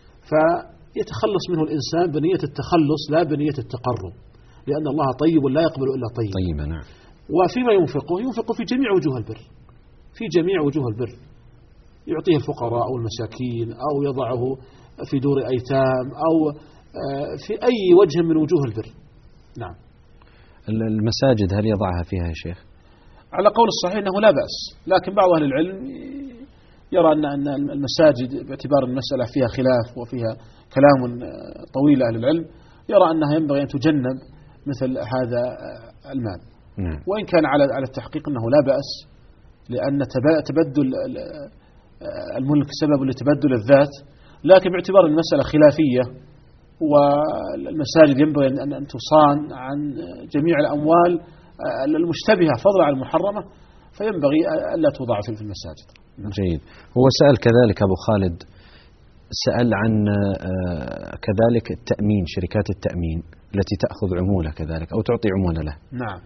Speaker 2: فيتخلص منه الإنسان بنية التخلص لا بنية التقرب، لأن الله طيب لا يقبل إلا طيب.
Speaker 1: طيب نعم.
Speaker 2: وفيما ينفقه ينفق في جميع وجوه البر، في جميع وجوه البر، يعطيه الفقراء أو المساكين، أو يضعه في دور أيتام، أو في أي وجه من وجوه البر. نعم.
Speaker 1: المساجد هل يضعها فيها يا شيخ؟
Speaker 2: على قول الصحيح أنه لا بأس، لكن بعض أهل العلم يرى أن المساجد باعتبار المسألة فيها خلاف وفيها كلام طويل أهل العلم، يرى أنها ينبغي أن تجنب مثل هذا المال.
Speaker 1: نعم.
Speaker 2: وإن كان على على التحقيق أنه لا بأس، لأن تبدل الملك سبب لتبدل الذات، لكن باعتبار المسألة خلافية والمساجد ينبغي أن تصان عن جميع الأموال المشتبهة فضلا عن المحرمة، فينبغي ألا توضع في المساجد.
Speaker 1: جيد. هو سأل كذلك أبو خالد، سأل عن كذلك التأمين، شركات التأمين التي تأخذ عمولة كذلك أو تعطي عمولة له.
Speaker 2: نعم.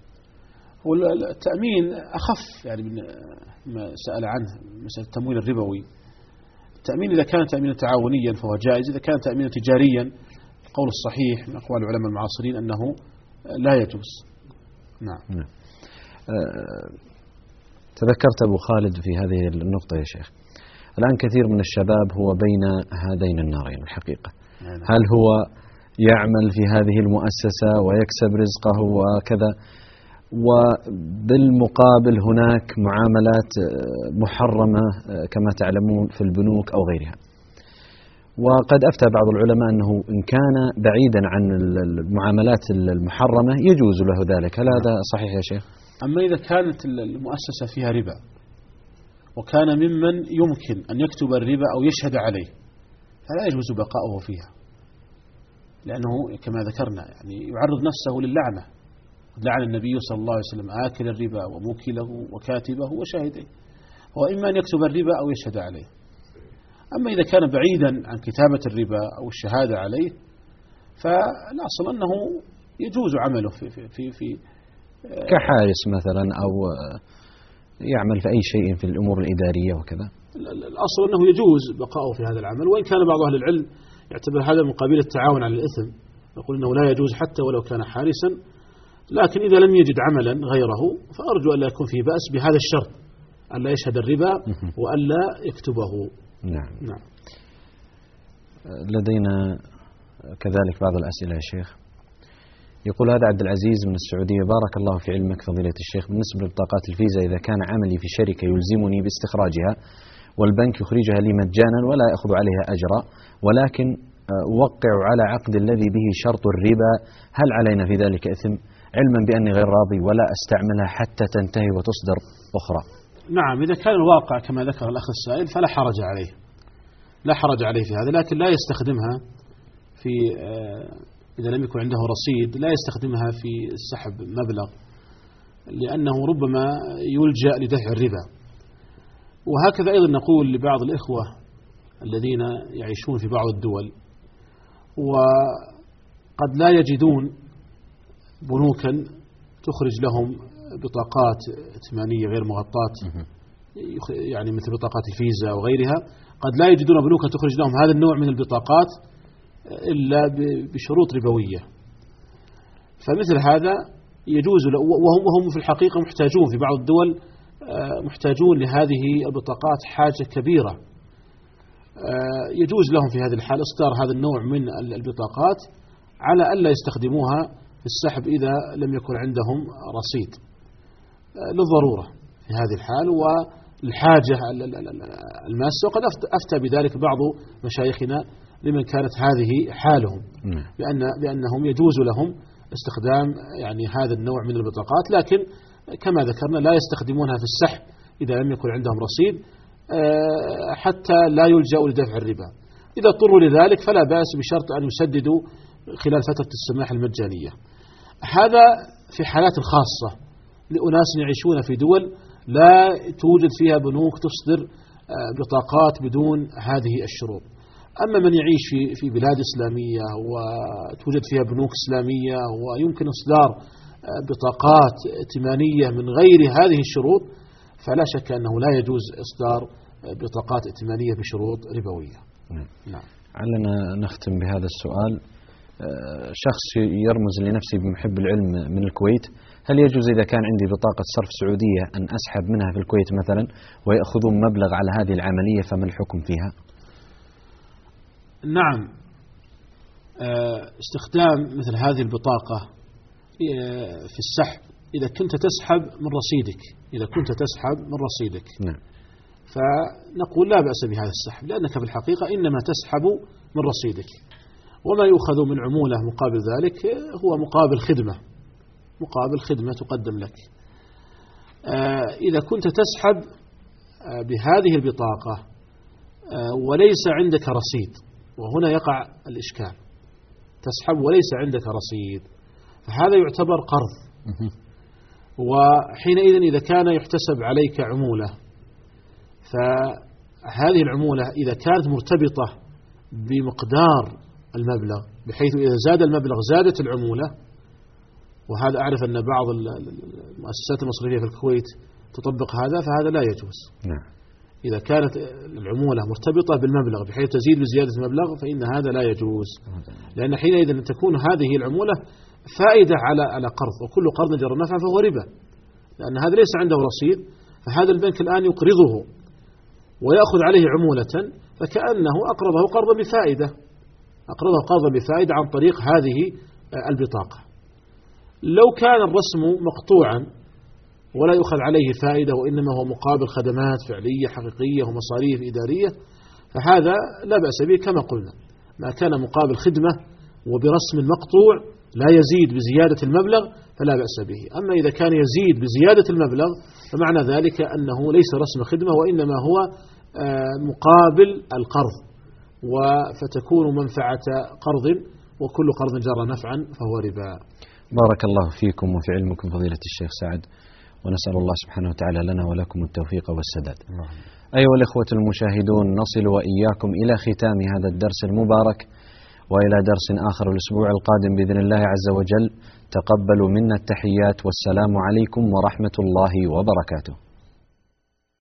Speaker 2: والتأمين أخف يعني من ما سأل عنه، مثل التمويل الربوي. التأمين إذا كان تأمينا تعاونيا فهو جائز، إذا كان تأمينا تجاريا القول الصحيح من أقوال العلماء المعاصرين أنه لا يجوز. نعم.
Speaker 1: نعم. أه تذكرت أبو خالد في هذه النقطة يا شيخ، الآن كثير من الشباب هو بين هذين النارين الحقيقة. هل هو يعمل في هذه المؤسسة ويكسب رزقه وكذا، وبالمقابل هناك معاملات محرمة كما تعلمون في البنوك أو غيرها. وقد أفتى بعض العلماء أنه إن كان بعيدا عن المعاملات المحرمة يجوز له ذلك. هل هذا صحيح يا شيخ؟
Speaker 2: أما إذا كانت المؤسسة فيها ربا وكان ممن يمكن أن يكتب الربا أو يشهد عليه فلا يجوز بقاؤه فيها، لأنه كما ذكرنا يعني يعرض نفسه للعنة. لعن النبي صلى الله عليه وسلم آكل الربا وموكله وكاتبه وشاهديه، هو إما أن يكتب الربا أو يشهد عليه. أما إذا كان بعيدا عن كتابة الربا أو الشهادة عليه فالأصل أنه يجوز عمله في, في, في, في
Speaker 1: كحارس مثلا أو يعمل في أي شيء في الأمور الإدارية وكذا.
Speaker 2: الأصل أنه يجوز بقاؤه في هذا العمل، وإن كان بعض أهل العلم يعتبر هذا من قبيل التعاون على الإثم، يقول أنه لا يجوز حتى ولو كان حارسا، لكن إذا لم يجد عملا غيره فأرجو أن لا يكون فيه بأس بهذا الشرط، ألا يشهد الربا وألا يكتبه.
Speaker 1: نعم.
Speaker 2: نعم.
Speaker 1: لدينا كذلك بعض الأسئلة يا شيخ. يقول هذا عبد العزيز من السعودية: بارك الله في علمك فضيلة الشيخ، بالنسبة لبطاقات الفيزا إذا كان عملي في شركة يلزمني باستخراجها والبنك يخرجها لي مجانا ولا يأخذ عليها أجرا، ولكن أوقع على عقد الذي به شرط الربا، هل علينا في ذلك إثم؟ علما بأني غير راضي ولا أستعملها حتى تنتهي وتصدر أخرى.
Speaker 2: نعم، إذا كان الواقع كما ذكر الأخ السائل فلا حرج عليه، لا حرج عليه في هذا، لكن لا يستخدمها في إذا لم يكن عنده رصيد لا يستخدمها في سحب مبلغ، لأنه ربما يلجأ لدفع الربا. وهكذا أيضا نقول لبعض الإخوة الذين يعيشون في بعض الدول وقد لا يجدون بنوكا تخرج لهم بطاقات ائتمانية غير مغطاة، يعني مثل بطاقات الفيزا وغيرها، قد لا يجدون بنوكا تخرج لهم هذا النوع من البطاقات إلا بشروط ربوية. فمثل هذا يجوز، وهم في الحقيقة محتاجون في بعض الدول، محتاجون لهذه البطاقات حاجة كبيرة. يجوز لهم في هذه الحال إصدار هذا النوع من البطاقات على ألا يستخدموها في السحب إذا لم يكن عندهم رصيد للضرورة في هذه الحال والحاجة الماسة. وقد أفتى بذلك بعض مشايخنا لمن كانت هذه حالهم بأن بأنهم يجوز لهم استخدام يعني هذا النوع من البطاقات، لكن كما ذكرنا لا يستخدمونها في السحب إذا لم يكن عندهم رصيد حتى لا يلجأوا لدفع الربا. إذا اضطروا لذلك فلا بأس بشرط أن يسددوا خلال فترة السماح المجانية. هذا في حالات خاصة لأناس يعيشون في دول لا توجد فيها بنوك تصدر بطاقات بدون هذه الشروط. أما من يعيش في في بلاد إسلامية وتوجد فيها بنوك إسلامية ويمكن إصدار بطاقات ائتمانية من غير هذه الشروط فلا شك أنه لا يجوز إصدار بطاقات ائتمانية بشروط ربوية.
Speaker 1: نعم. علنا نختم بهذا السؤال. شخص يرمز لنفسه بمحب العلم من الكويت: هل يجوز إذا كان عندي بطاقة صرف سعودية أن أسحب منها في الكويت مثلا ويأخذون مبلغ على هذه العملية، فما الحكم فيها؟
Speaker 2: نعم، استخدام مثل هذه البطاقة في السحب إذا كنت تسحب من رصيدك إذا كنت تسحب من رصيدك
Speaker 1: نعم.
Speaker 2: فنقول لا بأس بهذا السحب، لأنك في الحقيقة إنما تسحب من رصيدك، وما يؤخذ من عمولة مقابل ذلك هو مقابل خدمة مقابل خدمة تقدم لك. إذا كنت تسحب بهذه البطاقة وليس عندك رصيد، وهنا يقع الإشكال، تسحب وليس عندك رصيد، فهذا يعتبر قرض، وحينئذ إذا كان يحتسب عليك عمولة فهذه العمولة إذا كانت مرتبطة بمقدار المبلغ بحيث إذا زاد المبلغ زادت العمولة، وهذا أعرف أن بعض المؤسسات المصرفية في الكويت تطبق هذا، فهذا لا يجوز.
Speaker 1: نعم.
Speaker 2: إذا كانت العمولة مرتبطة بالمبلغ بحيث تزيد بزيادة المبلغ فإن هذا لا يجوز، لأن حينئذ تكون هذه العمولة فائدة على على قرض، وكل قرض جر نفع فهو ربا، لأن هذا ليس عنده رصيد، فهذا البنك الآن يقرضه ويأخذ عليه عمولة فكأنه أقرضه قرضا بفائدة أقرضه قرضا بفائدة عن طريق هذه البطاقة. لو كان الرسم مقطوعا ولا يؤخذ عليه فائدة وإنما هو مقابل خدمات فعلية حقيقية ومصاريف إدارية فهذا لا بأس به كما قلنا. ما كان مقابل خدمة وبرسم مقطوع لا يزيد بزيادة المبلغ فلا بأس به. أما إذا كان يزيد بزيادة المبلغ فمعنى ذلك أنه ليس رسم خدمة وإنما هو مقابل القرض فتكون منفعة قرض وكل قرض جر نفعا فهو ربا.
Speaker 1: بارك الله فيكم وفي علمكم فضيلة الشيخ سعد، ونسأل الله سبحانه وتعالى لنا ولكم التوفيق والسداد. أيها الإخوة المشاهدون، نصل وإياكم إلى ختام هذا الدرس المبارك وإلى درس آخر الأسبوع القادم بإذن الله عز وجل. تقبلوا منا التحيات والسلام عليكم ورحمة الله وبركاته.